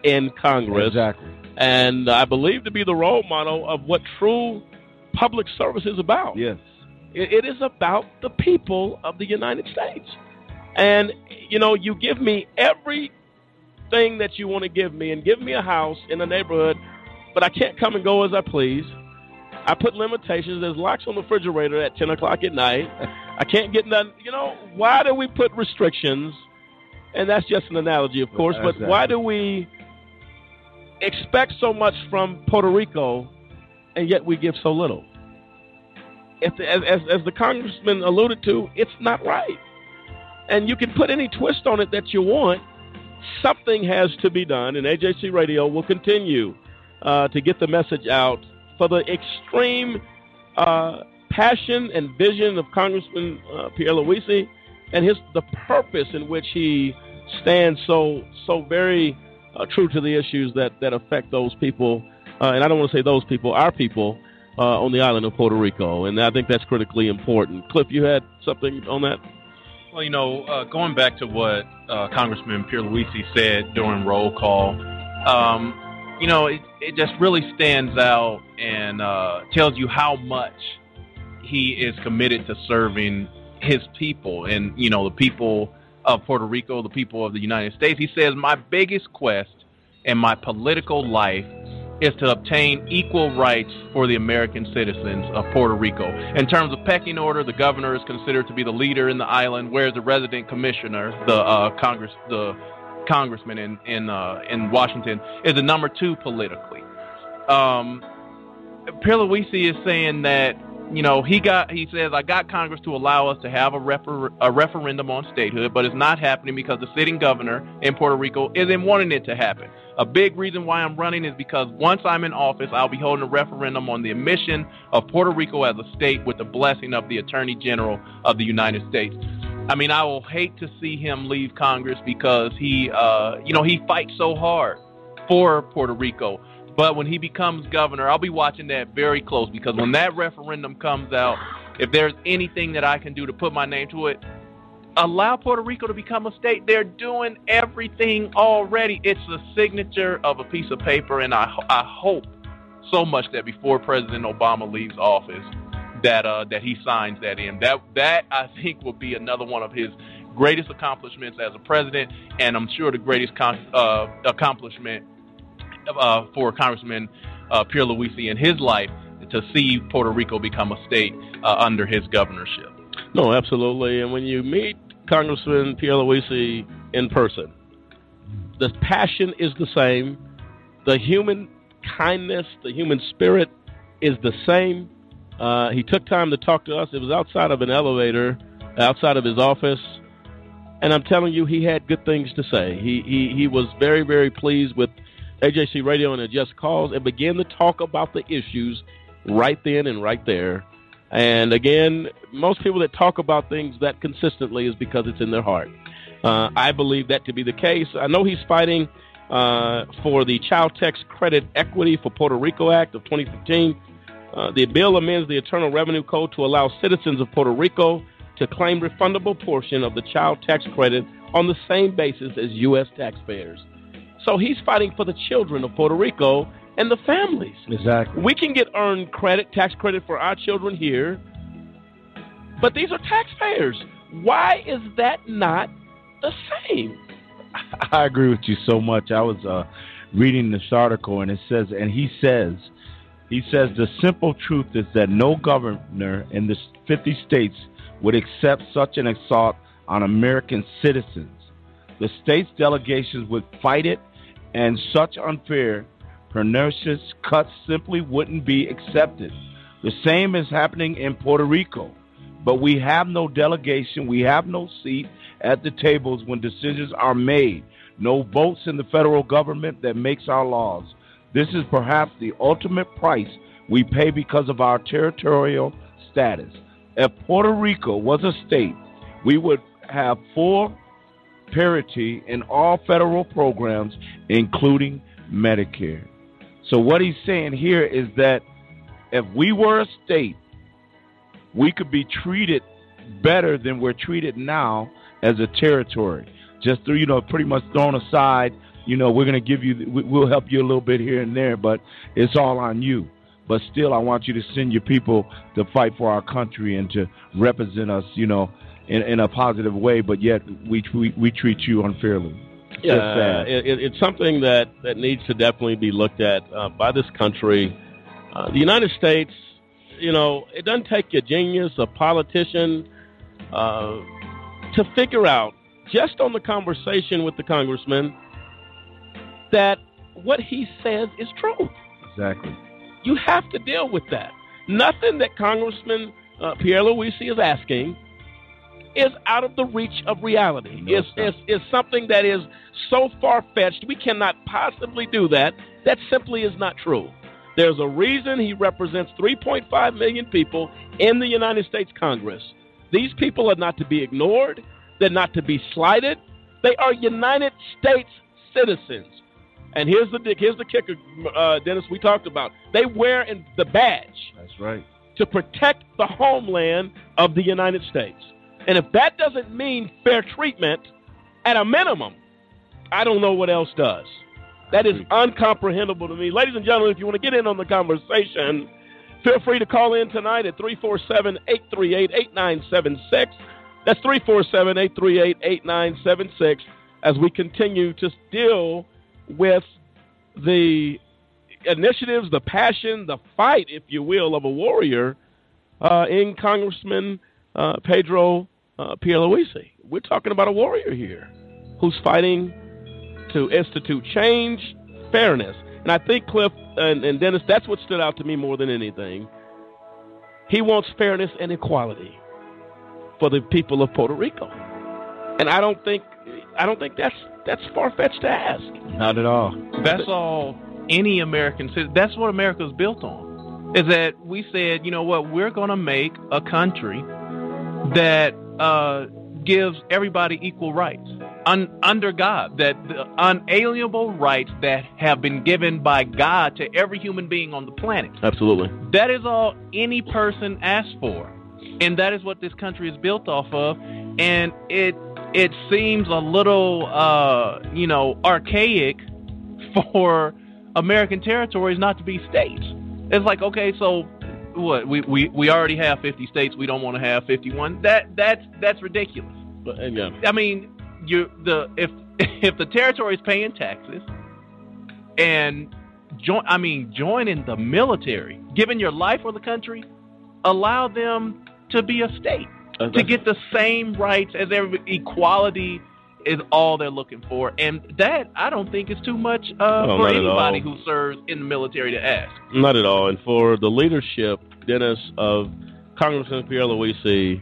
in Congress. Exactly. And I believe to be the role model of what true public service is about. Yes. It, it is about the people of the United States. And, you know, you give me everything that you want to give me and give me a house in a neighborhood, but I can't come and go as I please. I put limitations. There's locks on the refrigerator at ten o'clock at night. I can't get none. You know, why do we put restrictions? And that's just an analogy, of course, but Exactly. why do we expect so much from Puerto Rico and yet we give so little? If the, as, as, as the congressman alluded to, it's not right. And you can put any twist on it that you want. Something has to be done, and A J C Radio will continue uh, to get the message out for the extreme uh, passion and vision of Congressman uh, Pierluisi and his the purpose in which he stands so so very uh, true to the issues that, that affect those people. Uh, and I don't want to say those people, our people uh, on the island of Puerto Rico. And I think that's critically important. Cliff, you had something on that? Well, you know, uh, going back to what uh, Congressman Pierluisi said during roll call, um, you know, it, it just really stands out and uh, tells you how much he is committed to serving his people and, you know, the people of Puerto Rico, the people of the United States. He says, my biggest quest in my political life is to obtain equal rights for the American citizens of Puerto Rico. In terms of pecking order, the governor is considered to be the leader in the island, whereas the resident commissioner, the uh, Congress, the congressman in in uh, in Washington, is the number two politically. Um, Pierluisi is saying that, you know, he got he says I got Congress to allow us to have a, refer, a referendum on statehood, but it's not happening because the sitting governor in Puerto Rico isn't wanting it to happen. A big reason why I'm running is because once I'm in office, I'll be holding a referendum on the admission of Puerto Rico as a state with the blessing of the Attorney General of the United States. I mean, I will hate to see him leave Congress because he, uh, you know, he fights so hard for Puerto Rico. But when he becomes governor, I'll be watching that very close because when that referendum comes out, if there's anything that I can do to put my name to it, allow Puerto Rico to become a state. They're doing everything already. It's the signature of a piece of paper, and I, I hope so much that before President Obama leaves office, that uh, that he signs that in. That that I think will be another one of his greatest accomplishments as a president, and I'm sure the greatest con- uh, accomplishment uh, for Congressman uh, Pierluisi in his life to see Puerto Rico become a state uh, under his governorship. No, absolutely. And when you meet Congressman Pierluisi in person, the passion is the same. The human kindness, the human spirit is the same. Uh, he took time to talk to us. It was outside of an elevator, outside of his office. And I'm telling you, he had good things to say. He he, he was very, very pleased with A J C Radio and the Just Cause and began to talk about the issues right then and right there. And again, most people that talk about things that consistently is because it's in their heart. Uh, I believe that to be the case. I know he's fighting uh, for the Child Tax Credit Equity for Puerto Rico Act of twenty fifteen. Uh, the bill amends the Internal Revenue Code to allow citizens of Puerto Rico to claim refundable portion of the child tax credit on the same basis as U S taxpayers. So he's fighting for the children of Puerto Rico and the families. Exactly. We can get earned credit, tax credit for our children here, but these are taxpayers. Why is that not the same? I agree with you so much. I was uh, reading this article, and it says, and he says, he says the simple truth is that no governor in the fifty states would accept such an assault on American citizens. The state's delegations would fight it, and such unfair, pernicious cuts simply wouldn't be accepted. The same is happening in Puerto Rico, but we have no delegation, we have no seat at the tables when decisions are made, no votes in the federal government that makes our laws. This is perhaps the ultimate price we pay because of our territorial status. If Puerto Rico was a state, we would have full parity in all federal programs, including Medicare. So what he's saying here is that if we were a state, we could be treated better than we're treated now as a territory. Just through, you know, pretty much thrown aside you know, we're going to give you, we'll help you a little bit here and there, but it's all on you. But still, I want you to send your people to fight for our country and to represent us, you know, in, in a positive way, but yet we, we, we treat you unfairly. Yeah, uh, it, it's something that, that needs to definitely be looked at uh, by this country. Uh, the United States, you know, it doesn't take a genius, a politician, uh, to figure out, just on the conversation with the congressman, that what he says is true. Exactly. You have to deal with that. Nothing that Congressman uh, Pierre Luisi is asking is out of the reach of reality. No, it's, it's, it's something that is so far-fetched, we cannot possibly do that. That simply is not true. There's a reason he represents three point five million people in the United States Congress. These people are not to be ignored. They're not to be slighted. They are United States citizens. And here's the here's the kicker, uh, Dennis, we talked about. They wear in the badge. That's right. To protect the homeland of the United States. And if that doesn't mean fair treatment, at a minimum, I don't know what else does. That is incomprehensible to me. Ladies and gentlemen, if you want to get in on the conversation, feel free to call in tonight at three four seven, eight three eight, eight nine seven six. That's three four seven, eight three eight, eight nine seven six as we continue to deal with the initiatives, the passion, the fight, if you will, of a warrior uh, in Congressman uh, Pedro uh, Pierluisi. We're talking about a warrior here who's fighting to institute change, fairness. And I think, Cliff and, and Dennis, that's what stood out to me more than anything. He wants fairness and equality for the people of Puerto Rico. And I don't think I don't think that's that's far-fetched to ask. Not at all. That's all any American citizen. That's what America's built on. Is that we said, you know what, we're going to make a country that uh, gives everybody equal rights un, under God, that the unalienable rights that have been given by God to every human being on the planet. Absolutely. That is all any person asks for. And that is what this country is built off of. And it it seems a little, uh, you know, archaic for American territories not to be states. It's like, okay, so what? We, we, we already have fifty states. We don't want to have fifty-one. That that's that's ridiculous. But, uh, yeah. I mean, you the if if the territory is paying taxes and join, I mean, joining the military, giving your life for the country, allow them to be a state, uh, to get the same rights as everybody. Equality is all they're looking for, and that I don't think is too much uh, no, for anybody who serves in the military to ask. Not at all. And for the leadership, Dennis, of Congressman Pierre Luisi,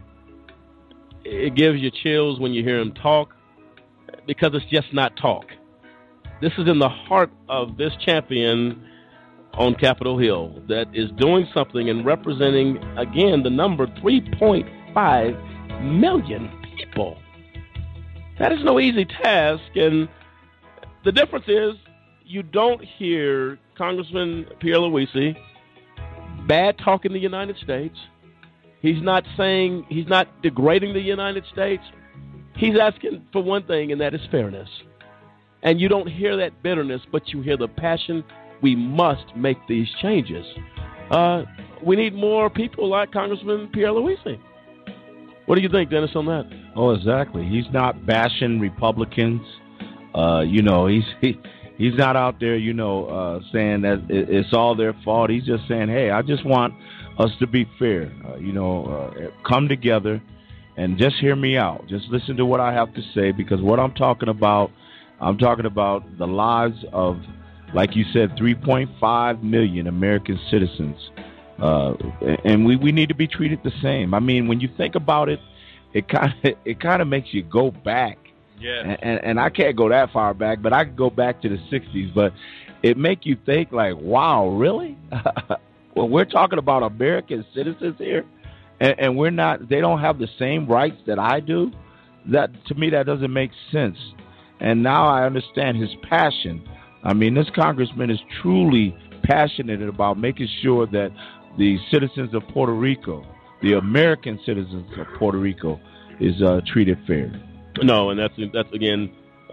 it gives you chills when you hear him talk, because it's just not talk. This is in the heart of this champion on Capitol Hill that is doing something and representing, again, the number three point five million people. That is no easy task, and the difference is you don't hear Congressman Pierre Luisi bad talking the United States. He's not saying, he's not degrading the United States. He's asking for one thing, and that is fairness. And you don't hear that bitterness, but you hear the passion. We must make these changes. Uh, we need more people like Congressman Pierre Luisi. What do you think, Dennis, on that? Oh, exactly. He's not bashing Republicans. Uh, you know, he's he, he's not out there, you know, uh, saying that it, it's all their fault. He's just saying, hey, I just want us to be fair. Uh, you know, uh, come together and just hear me out. Just listen to what I have to say, because what I'm talking about, I'm talking about the lives of, like you said, three point five million American citizens. Uh, and we, we need to be treated the same. I mean, when you think about it, it kind of it kind of makes you go back. Yeah. And, and and I can't go that far back, but I can go back to the sixties. But it make you think like, wow, really? Well, we're talking about American citizens here, and, and we're not. They don't have the same rights that I do. That to me, that doesn't make sense. And now I understand his passion. I mean, this congressman is truly passionate about making sure that the citizens of Puerto Rico, the American citizens of Puerto Rico, is uh, treated fair. No, and that's that's again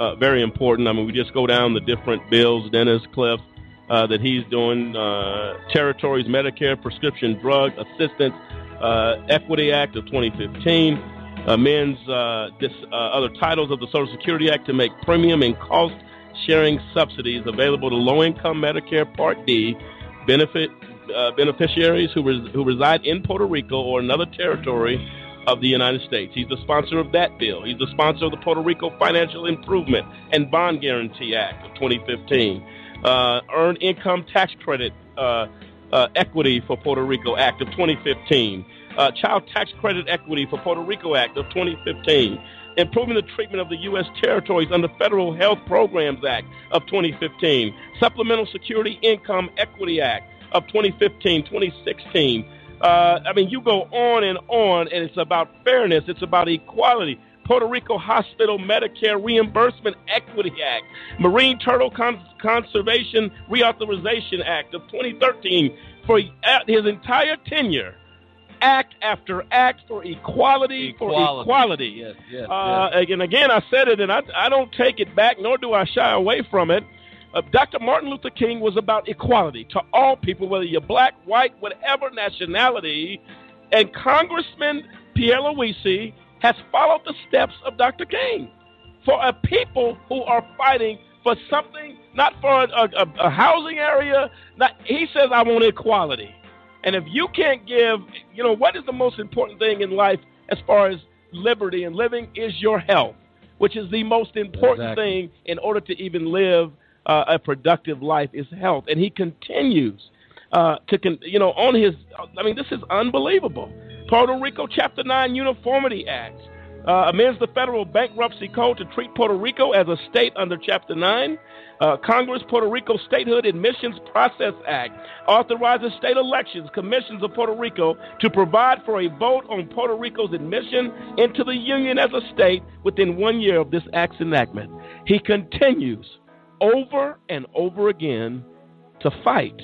uh, very important. I mean, we just go down the different bills, Dennis, Cliff, uh, that he's doing. Uh, Territories, Medicare, Prescription Drug Assistance uh, Equity Act of twenty fifteen. Amends uh, this, uh, other titles of the Social Security Act to make premium and cost-sharing subsidies available to low-income Medicare Part D benefit uh, beneficiaries who, res- who reside in Puerto Rico or another territory of the United States. He's the sponsor of that bill. He's the sponsor of the Puerto Rico Financial Improvement and Bond Guarantee Act of twenty fifteen. Uh, Earned Income Tax Credit uh, uh, Equity for Puerto Rico Act of twenty fifteen. Uh, Child Tax Credit Equity for Puerto Rico Act of twenty fifteen, improving the treatment of the U S territories under Federal Health Programs Act of twenty fifteen, Supplemental Security Income Equity Act of twenty fifteen, twenty sixteen. Uh, I mean, you go on and on, and it's about fairness. It's about equality. Puerto Rico Hospital Medicare Reimbursement Equity Act, Marine Turtle Con- Conservation Reauthorization Act of twenty thirteen. For his entire tenure, act after act for equality, equality. for equality. Yes, yes, uh, yes. And again, I said it, and I, I don't take it back, nor do I shy away from it. Uh, Doctor Martin Luther King was about equality to all people, whether you're black, white, whatever nationality. And Congressman Pierre Luisi has followed the steps of Doctor King for a people who are fighting for something, not for a, a, a housing area. Not, he says, I want equality. And if you can't give, you know, what is the most important thing in life as far as liberty and living is your health, which is the most important Exactly. thing in order to even live uh, a productive life is health. And he continues uh, to, con- you know, on his, I mean, this is unbelievable. Puerto Rico Chapter nine Uniformity Act uh, amends the federal bankruptcy code to treat Puerto Rico as a state under Chapter nine. Uh, Congress Puerto Rico Statehood Admissions Process Act authorizes state elections commissions of Puerto Rico to provide for a vote on Puerto Rico's admission into the Union as a state within one year of this act's enactment. He continues over and over again to fight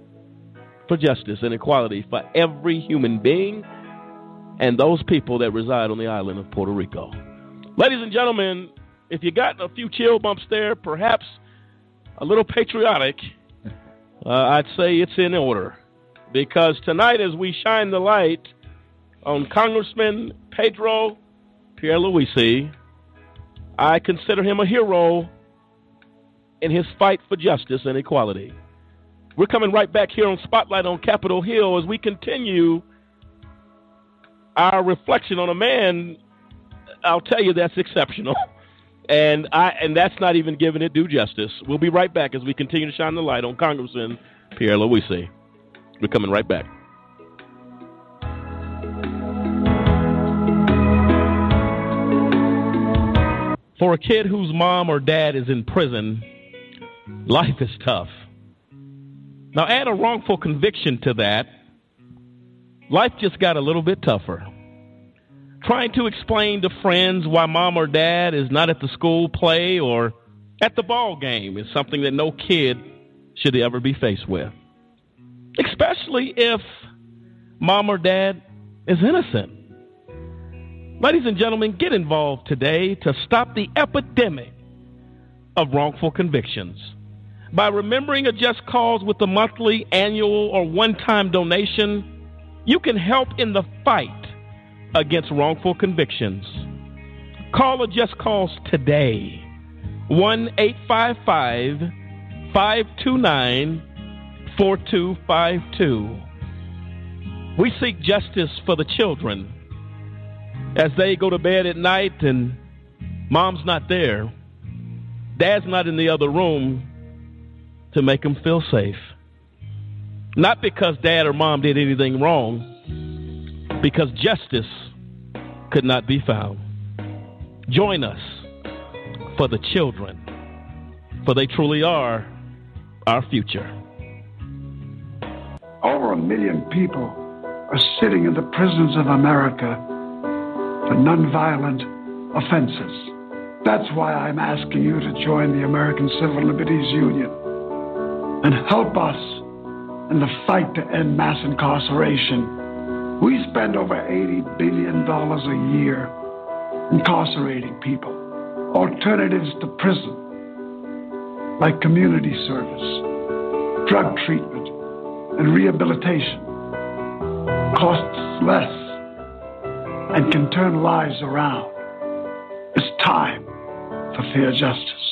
for justice and equality for every human being and those people that reside on the island of Puerto Rico. Ladies and gentlemen, if you got a few chill bumps there, perhaps a little patriotic, uh, I'd say it's in order. Because tonight, as we shine the light on Congressman Pedro Pierre Luisi, I consider him a hero in his fight for justice and equality. We're coming right back here on Spotlight on Capitol Hill as we continue our reflection on a man, I'll tell you, that's exceptional. And I and that's not even giving it due justice. We'll be right back as we continue to shine the light on Congressman Pierre Luisi. We're coming right back. For a kid whose mom or dad is in prison, life is tough. Now add a wrongful conviction to that, life just got a little bit tougher. Trying to explain to friends why mom or dad is not at the school play or at the ball game is something that no kid should ever be faced with. Especially if mom or dad is innocent. Ladies and gentlemen, get involved today to stop the epidemic of wrongful convictions. By remembering a Just Cause with a monthly, annual, or one-time donation, you can help in the fight against wrongful convictions. Call a Just Cause today. one eight five five, five two nine, four two five two. We seek justice for the children as they go to bed at night and mom's not there. Dad's not in the other room to make them feel safe. Not because dad or mom did anything wrong, because justice could not be found. Join us for the children, for they truly are our future. Over a million people are sitting in the prisons of America for nonviolent offenses. That's why I'm asking you to join the American Civil Liberties Union and help us in the fight to end mass incarceration. We spend over eighty billion dollars a year incarcerating people. alternatives to prison, like community service, drug treatment, and rehabilitation, costs less and can turn lives around. It's time for fair justice.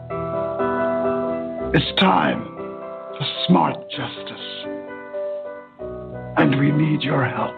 It's time for smart justice. And we need your help.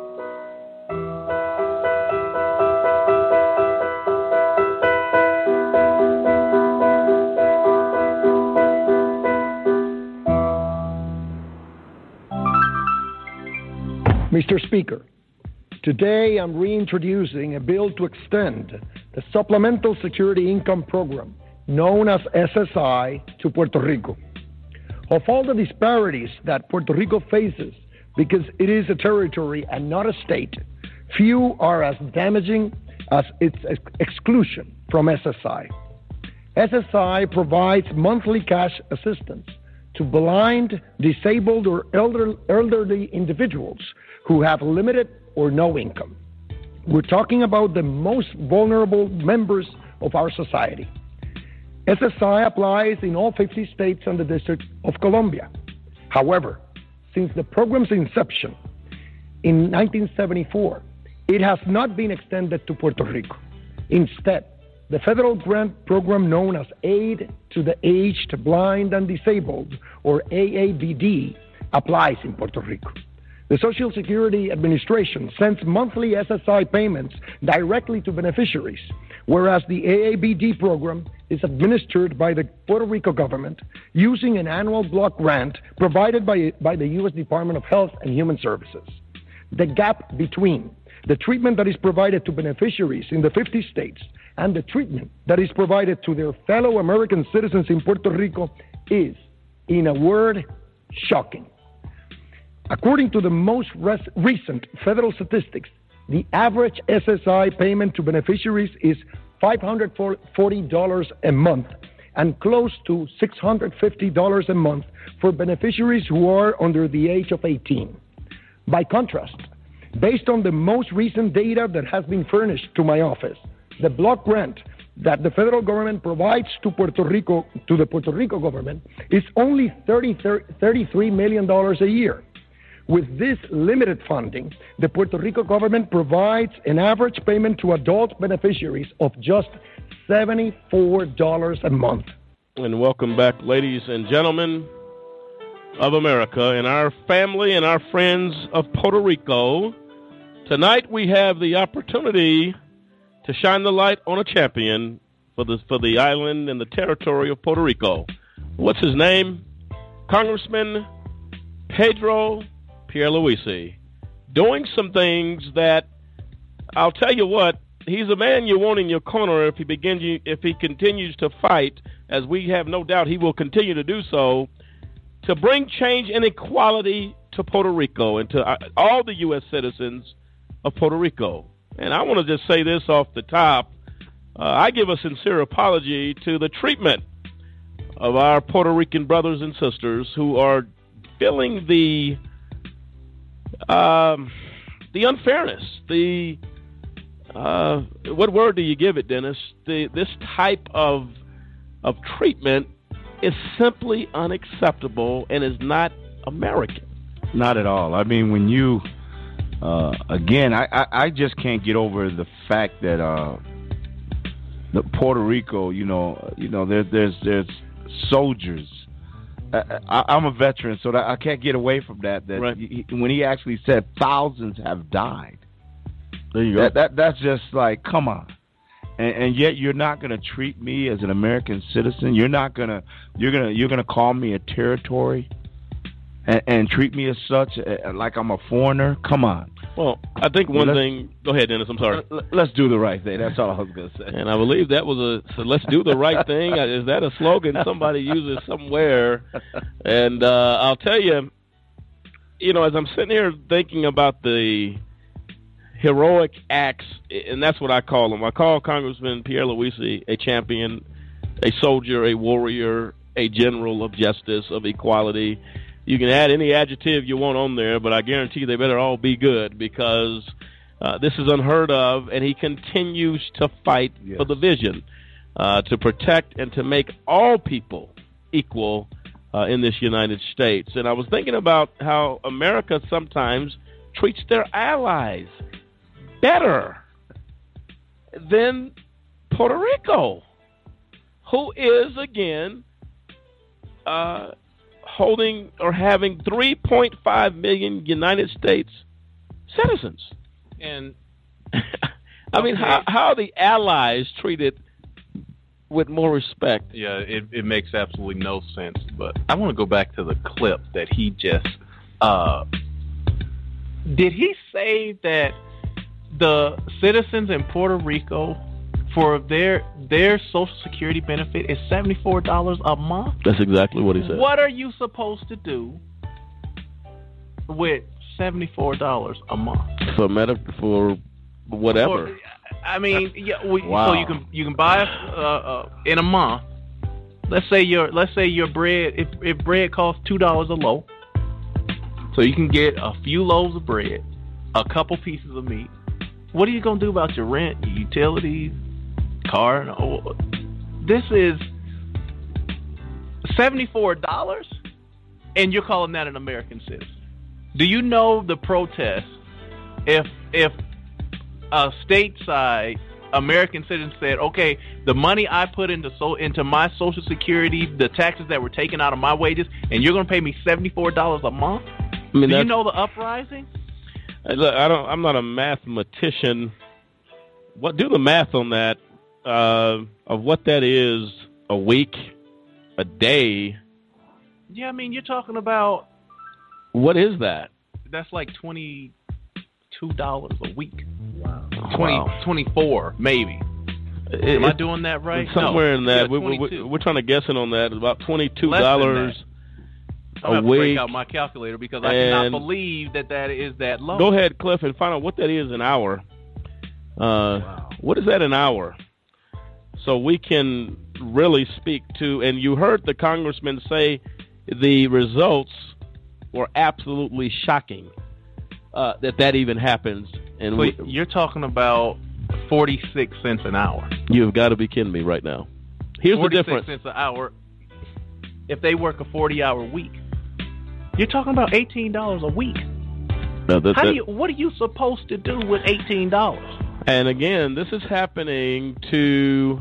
Mister Speaker, today I'm reintroducing a bill to extend the Supplemental Security Income Program, known as S S I, to Puerto Rico. Of all the disparities that Puerto Rico faces because it is a territory and not a state, few are as damaging as its ex- exclusion from S S I. S S I provides monthly cash assistance to blind, disabled, or elder, elderly individuals who have limited or no income. We're talking about the most vulnerable members of our society. S S I applies in all fifty states and the District of Columbia. However, since the program's inception in nineteen seventy-four, it has not been extended to Puerto Rico. Instead, the federal grant program known as Aid to the Aged, Blind, and Disabled, or A A B D, applies in Puerto Rico. The Social Security Administration sends monthly S S I payments directly to beneficiaries, whereas the A A B D program is administered by the Puerto Rico government using an annual block grant provided by, by the U S Department of Health and Human Services. The gap between the treatment that is provided to beneficiaries in the fifty states and the treatment that is provided to their fellow American citizens in Puerto Rico is, in a word, shocking. According to the most res- recent federal statistics, the average S S I payment to beneficiaries is five hundred forty dollars a month and close to six hundred fifty dollars a month for beneficiaries who are under the age of eighteen. By contrast, based on the most recent data that has been furnished to my office, the block grant that the federal government provides to Puerto Rico, to the Puerto Rico government, is only thirty-three million dollars a year. With this limited funding, the Puerto Rico government provides an average payment to adult beneficiaries of just seventy-four dollars a month. And welcome back, ladies and gentlemen of America and our family and our friends of Puerto Rico. Tonight we have the opportunity to shine the light on a champion for the, for the island and the territory of Puerto Rico. What's his name? Congressman Pedro Pierluisi, doing some things that, I'll tell you what, he's a man you want in your corner if he begins, if he continues to fight, as we have no doubt he will continue to do so, to bring change and equality to Puerto Rico and to all the U S citizens of Puerto Rico. And I want to just say this off the top. Uh, I give a sincere apology to the treatment of our Puerto Rican brothers and sisters who are feeling the Um, the unfairness, the, uh, what word do you give it, Dennis? The, this type of, of treatment is simply unacceptable and is not American. Not at all. I mean, when you, uh, again, I, I, I just can't get over the fact that, uh, the Puerto Rico, you know, you know, there, there's, there's soldiers. I, I'm a veteran, so that I can't get away from that. That right. he, when he actually said thousands have died, there you go. That, that that's just like, come on, and, and yet you're not going to treat me as an American citizen. You're not gonna, you're gonna, you're gonna call me a territory, and, and treat me as such, uh, like I'm a foreigner. Come on. Well, I think one let's, thing. Go ahead, Dennis. I'm sorry. Let's do the right thing. That's all I was going to say. And I believe that was a. So let's do the right thing. Is that a slogan somebody uses somewhere? And uh, I'll tell you, you know, as I'm sitting here thinking about the heroic acts, and that's what I call them. I call Congressman Pierluisi a champion, a soldier, a warrior, a general of justice, of equality. You can add any adjective you want on there, but I guarantee you they better all be good because uh, this is unheard of, and he continues to fight yes. for the vision. uh, to protect and to make all people equal uh, in this United States. And I was thinking about how America sometimes treats their allies better than Puerto Rico, who is, again, uh, holding or having three point five million United States citizens. And I mean, okay. how, how are the allies treated with more respect? Yeah, it, it makes absolutely no sense. But I want to go back to the clip that he just uh, did. He say that the citizens in Puerto Rico, for their their Social Security benefit, is seventy-four dollars a month? That's exactly what he said. What are you supposed to do with seventy-four dollars a month for meta for whatever? For, I mean, yeah. We, wow. So you can you can buy uh, uh, in a month. Let's say your let's say your bread if if bread costs two dollars a loaf, so you can get a few loaves of bread, a couple pieces of meat. What are you gonna do about your rent, your utilities, car? And all? This is seventy-four dollars, and you're calling that an American citizen. Do you know the protest if if a stateside American citizen said, okay, the money I put into so into my Social Security, the taxes that were taken out of my wages, and you're going to pay me seventy-four dollars a month? I mean, do you know the uprising? Look, I don't. I'm not a mathematician. What do the math on that uh, of what that is a week, a day? Yeah, I mean, you're talking about. What is that? That's like twenty-two dollars a week. Wow. twenty, wow. twenty-four, maybe. It, Am I doing that right? Somewhere no. in that. Yeah, we, we, we're trying to guess in on that. It's about twenty-two dollars a week. I have to break out my calculator because I cannot believe that that is that low. Go ahead, Cliff, and find out what that is an hour. Uh, wow. What is that an hour? So we can really speak to, and you heard the congressman say the results were absolutely shocking uh, that that even happens. And we, we, you're talking about forty-six cents an hour. You've got to be kidding me right now. Here's the difference. forty-six cents an hour. If they work a forty-hour week, you're talking about eighteen dollars a week. No, that, How that, do you? What are you supposed to do with eighteen dollars? And again, this is happening to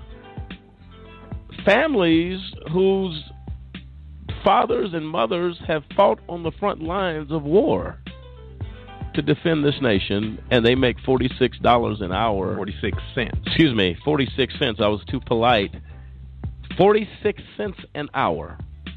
families whose fathers and mothers have fought on the front lines of war to defend this nation, and they make forty-six dollars an hour. forty-six cents. Excuse me, forty-six cents. I was too polite. forty-six cents an hour.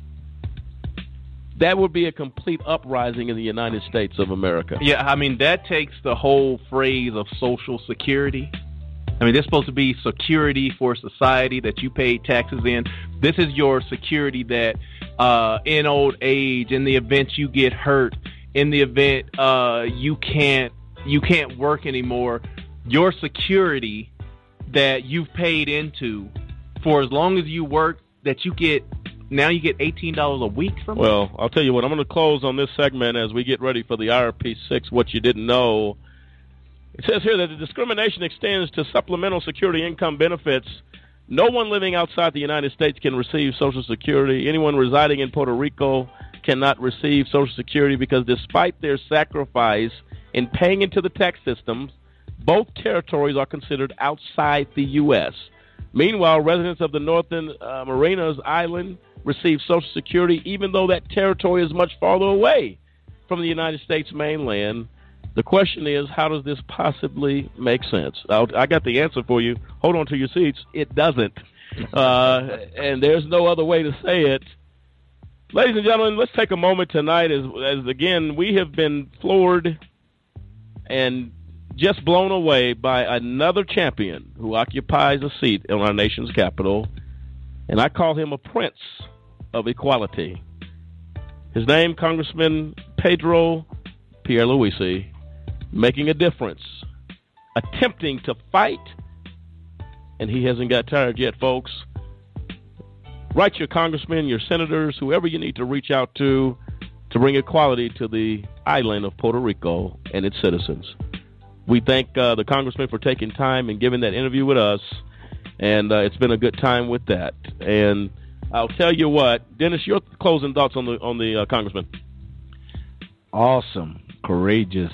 That would be a complete uprising in the United States of America. Yeah, I mean, that takes the whole phrase of Social Security. I mean, there's supposed to be security for society that you pay taxes in. This is your security that uh, in old age, in the event you get hurt, in the event uh, you can't you can't work anymore, your security that you've paid into for as long as you work, that you get, now you get eighteen dollars a week from Well, it? I'll tell you what, I'm going to close on this segment as we get ready for the I R P six, what you didn't know. It says here that the discrimination extends to supplemental security income benefits. No one living outside the United States can receive Social Security. Anyone residing in Puerto Rico cannot receive Social Security because despite their sacrifice in paying into the tax systems, both territories are considered outside the U S Meanwhile, residents of the Northern uh, Marianas Island receive Social Security even though that territory is much farther away from the United States mainland. The question is, how does this possibly make sense? I'll, I got the answer for you. Hold on to your seats. It doesn't. Uh, and there's no other way to say it. Ladies and gentlemen, let's take a moment tonight as, as again, we have been floored and just blown away by another champion who occupies a seat in our nation's capital. And I call him a prince of equality. His name, Congressman Pedro Pierluisi, making a difference, attempting to fight, and he hasn't got tired yet, folks. Write your congressmen, your senators, whoever you need to reach out to to bring equality to the island of Puerto Rico and its citizens. We thank uh, the congressman for taking time and giving that interview with us. and uh, it's been a good time with that. And I'll tell you what, Dennis, your closing thoughts on the on the uh, congressman. Awesome, courageous,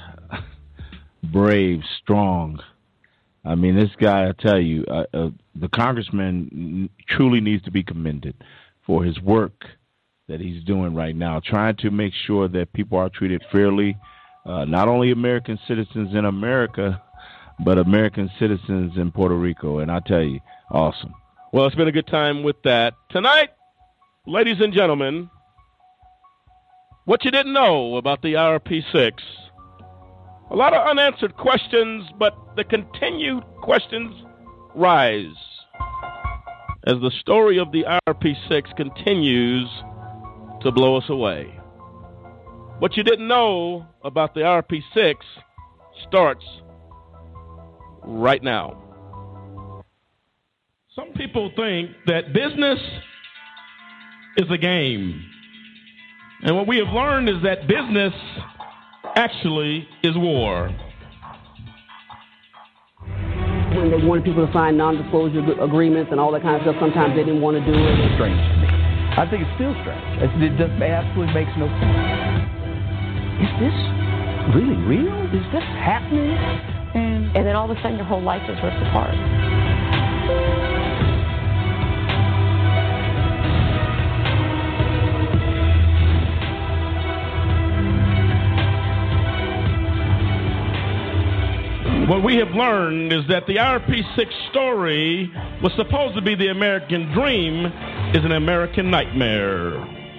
brave, strong. I mean, this guy, I tell you, uh, uh, the congressman truly needs to be commended for his work that he's doing right now, trying to make sure that people are treated fairly, uh, not only American citizens in America, but American citizens in Puerto Rico. And I tell you, awesome. Well, it's been a good time with that. Tonight, ladies and gentlemen, what you didn't know about the I R P six. A lot of unanswered questions, but the continued questions rise as the story of the I R P six continues to blow us away. What you didn't know about the I R P six starts right now. Some people think that business is a game. And what we have learned is that business actually is war. When they wanted people to sign non-disclosure agreements and all that kind of stuff, sometimes they didn't want to do it. It's strange to me. I think it's still strange. It just absolutely makes no sense. Is this really real? Is this happening? And, and then all of a sudden your whole life is ripped apart. What we have learned is that the I R P six story was supposed to be the American dream is an American nightmare.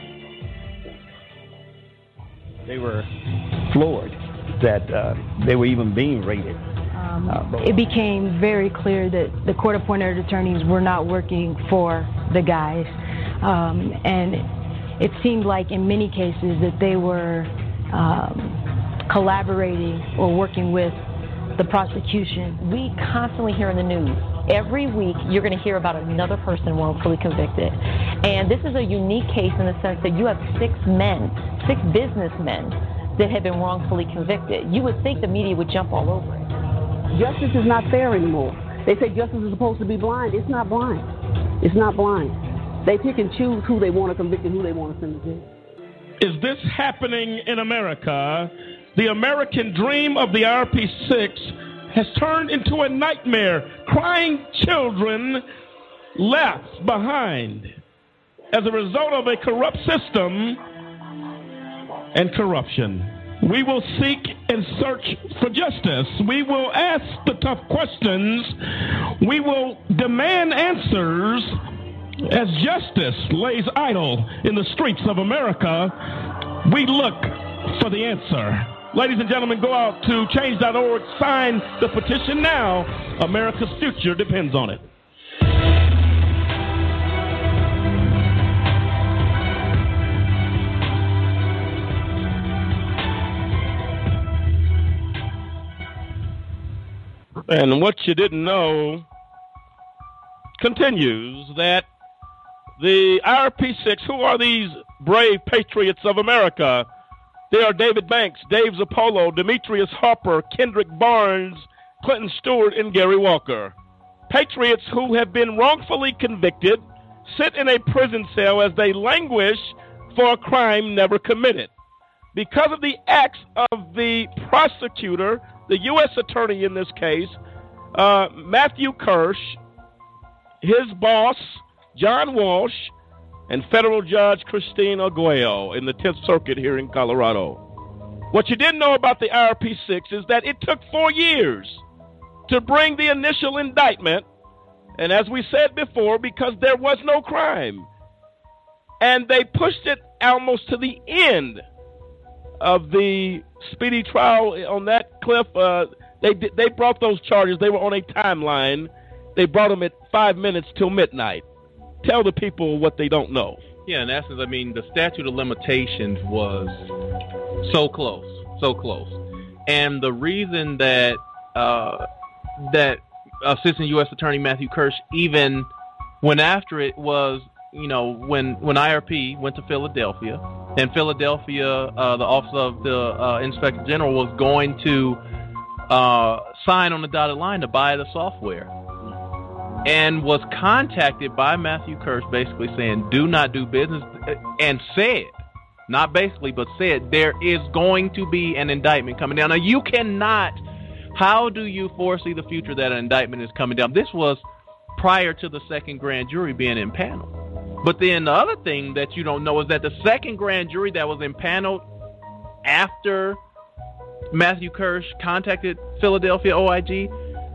They were floored that uh, they were even being raided. Um, uh, it became very clear that the court-appointed attorneys were not working for the guys. Um, and it seemed like in many cases that they were um, collaborating or working with the prosecution. We constantly hear in the news, every week you're going to hear about another person wrongfully convicted. And this is a unique case in the sense that you have six men, six businessmen that have been wrongfully convicted. You would think the media would jump all over it. Justice is not fair anymore. They say justice is supposed to be blind. It's not blind. It's not blind. They pick and choose who they want to convict and who they want to send to jail. Is this happening in America? The American dream of the I R P six has turned into a nightmare. Crying children left behind as a result of a corrupt system and corruption. We will seek and search for justice. We will ask the tough questions. We will demand answers as justice lays idle in the streets of America. We look for the answer. Ladies and gentlemen, go out to change dot org, sign the petition now. America's future depends on it. And what you didn't know continues, that the I R P six, who are these brave patriots of America? They are David Banks, Dave Zappolo, Demetrius Harper, Kendrick Barnes, Clinton Stewart, and Gary Walker. Patriots who have been wrongfully convicted sit in a prison cell as they languish for a crime never committed. Because of the acts of the prosecutor, the U S attorney in this case, uh, Matthew Kirsch, his boss, John Walsh, and federal judge Christine Arguello in the tenth Circuit here in Colorado. What you didn't know about the I R P six is that it took four years to bring the initial indictment, and as we said before, because there was no crime. And they pushed it almost to the end of the speedy trial on that, Cliff. Uh, they they brought those charges. They were on a timeline. They brought them at five minutes till midnight. Tell the people what they don't know. Yeah, in essence, I mean, the statute of limitations was so close, so close. And the reason that uh, that Assistant U S Attorney Matthew Kirsch even went after it was, you know, when, when I R P went to Philadelphia, and Philadelphia, uh, the Office of the uh, Inspector General was going to uh, sign on the dotted line to buy the software. and was contacted by Matthew Kirsch basically saying, do not do business, and said, not basically, but said, there is going to be an indictment coming down. Now, you cannot, how do you foresee the future that an indictment is coming down? This was prior to the second grand jury being impaneled. But then the other thing that you don't know is that the second grand jury that was impaneled after Matthew Kirsch contacted Philadelphia O I G,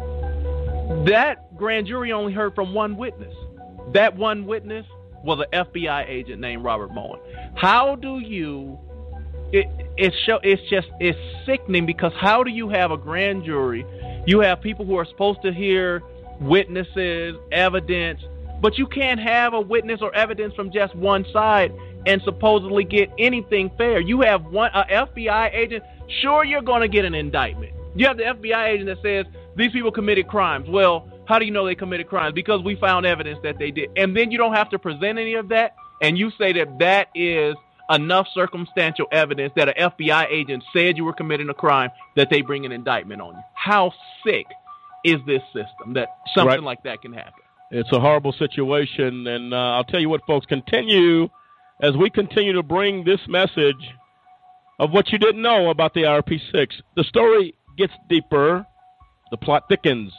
that grand jury only heard from one witness. That one witness was an F B I agent named Robert Moen. How do you, it, it's, show, it's just, it's sickening, because how do you have a grand jury, you have people who are supposed to hear witnesses, evidence, but you can't have a witness or evidence from just one side and supposedly get anything fair. You have one a F B I agent, sure, you're going to get an indictment. You have the F B I agent that says these people committed crimes. Well, how do you know they committed crimes? Because we found evidence that they did. And then you don't have to present any of that, and you say that that is enough circumstantial evidence that an F B I agent said you were committing a crime, that they bring an indictment on you. How sick is this system that something right. like that can happen? It's a horrible situation, and uh, I'll tell you what, folks, continue as we continue to bring this message of what you didn't know about the I R P six. The story gets deeper. The plot thickens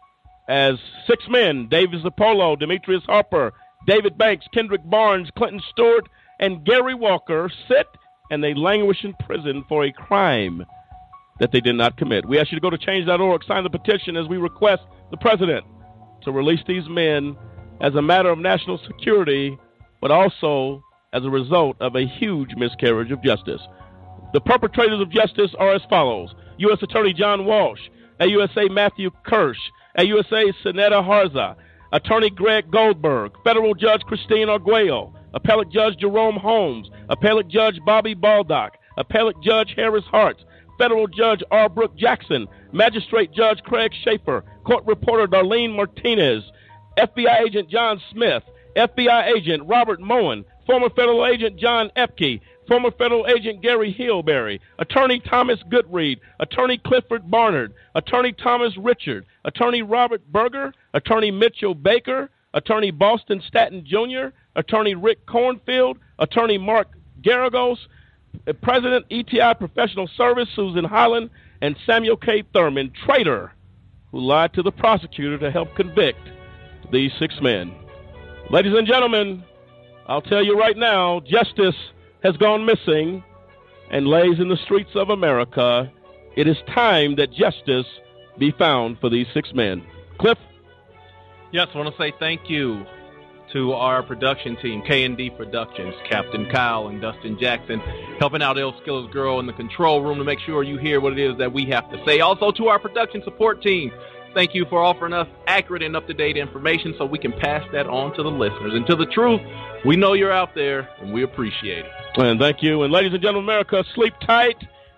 as six men, David Zappolo, Demetrius Harper, David Banks, Kendrick Barnes, Clinton Stewart, and Gary Walker sit and they languish in prison for a crime that they did not commit. We ask you to go to change dot org, sign the petition as we request the president to release these men as a matter of national security, but also as a result of a huge miscarriage of justice. The perpetrators of justice are as follows: U S Attorney John Walsh, A U S A Matthew Kirsch, A U S A Sinetta Harza, Attorney Greg Goldberg, Federal Judge Christine Arguello, Appellate Judge Jerome Holmes, Appellate Judge Bobby Baldock, Appellate Judge Harris Hart, Federal Judge R. Brooke Jackson, Magistrate Judge Craig Schaefer, Court Reporter Darlene Martinez, F B I Agent John Smith, F B I Agent Robert Moen, former Federal Agent John Epke, former Federal Agent Gary Hillberry, Attorney Thomas Goodread, Attorney Clifford Barnard, Attorney Thomas Richard, Attorney Robert Berger, Attorney Mitchell Baker, Attorney Boston Staton Junior, Attorney Rick Cornfield, Attorney Mark Garagos, President E T I Professional Service Susan Highland, and Samuel K. Thurman, traitor, who lied to the prosecutor to help convict these six men. Ladies and gentlemen, I'll tell you right now, justice has gone missing and lays in the streets of America. It is time that justice be found for these six men. Cliff? Yes, I want to say thank you to our production team, K and D Productions, Captain Kyle and Dustin Jackson, helping out El Skiller's girl in the control room to make sure you hear what it is that we have to say. Also to our production support team, thank you for offering us accurate and up-to-date information so we can pass that on to the listeners. And to the truth, we know you're out there, and we appreciate it. And thank you. And ladies and gentlemen, America, sleep tight.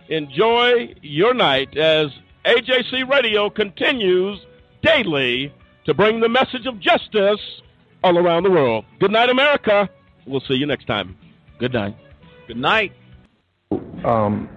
Enjoy your night as A J C Radio continues daily to bring the message of justice all around the world. Good night, America. We'll see you next time. Good night. Good night. Um,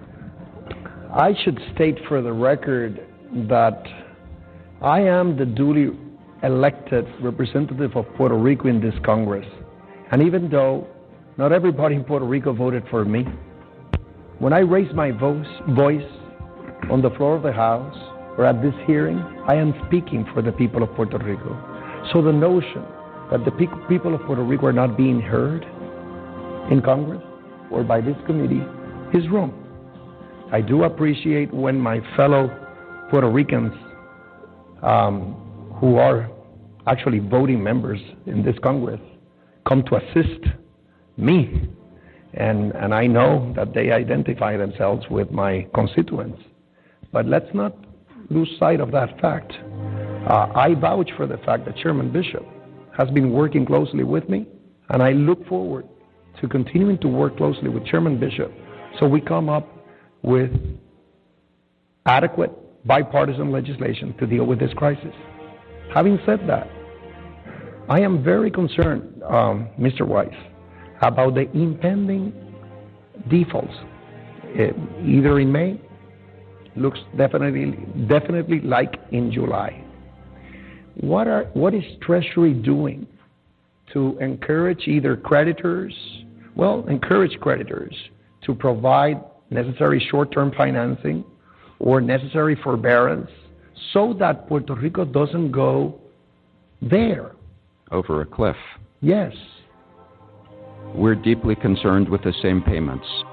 I should state for the record that I am the duly elected representative of Puerto Rico in this Congress. And even though not everybody in Puerto Rico voted for me, when I raise my voice, voice on the floor of the House or at this hearing, I am speaking for the people of Puerto Rico. So the notion that the pe- people of Puerto Rico are not being heard in Congress or by this committee is wrong. I do appreciate when my fellow Puerto Ricans um, who are actually voting members in this Congress come to assist me. And, and I know that they identify themselves with my constituents. But let's not lose sight of that fact. Uh, I vouch for the fact that Chairman Bishop has been working closely with me, and I look forward to continuing to work closely with Chairman Bishop so we come up with adequate bipartisan legislation to deal with this crisis. Having said that, I am very concerned, um, Mister Weiss, about the impending defaults. It, either in May, looks definitely, definitely like in July. what are what is Treasury doing to encourage either creditors, well, encourage creditors to provide necessary short-term financing or necessary forbearance so that Puerto Rico doesn't go there? Over a cliff. Yes. We're deeply concerned with the same payments.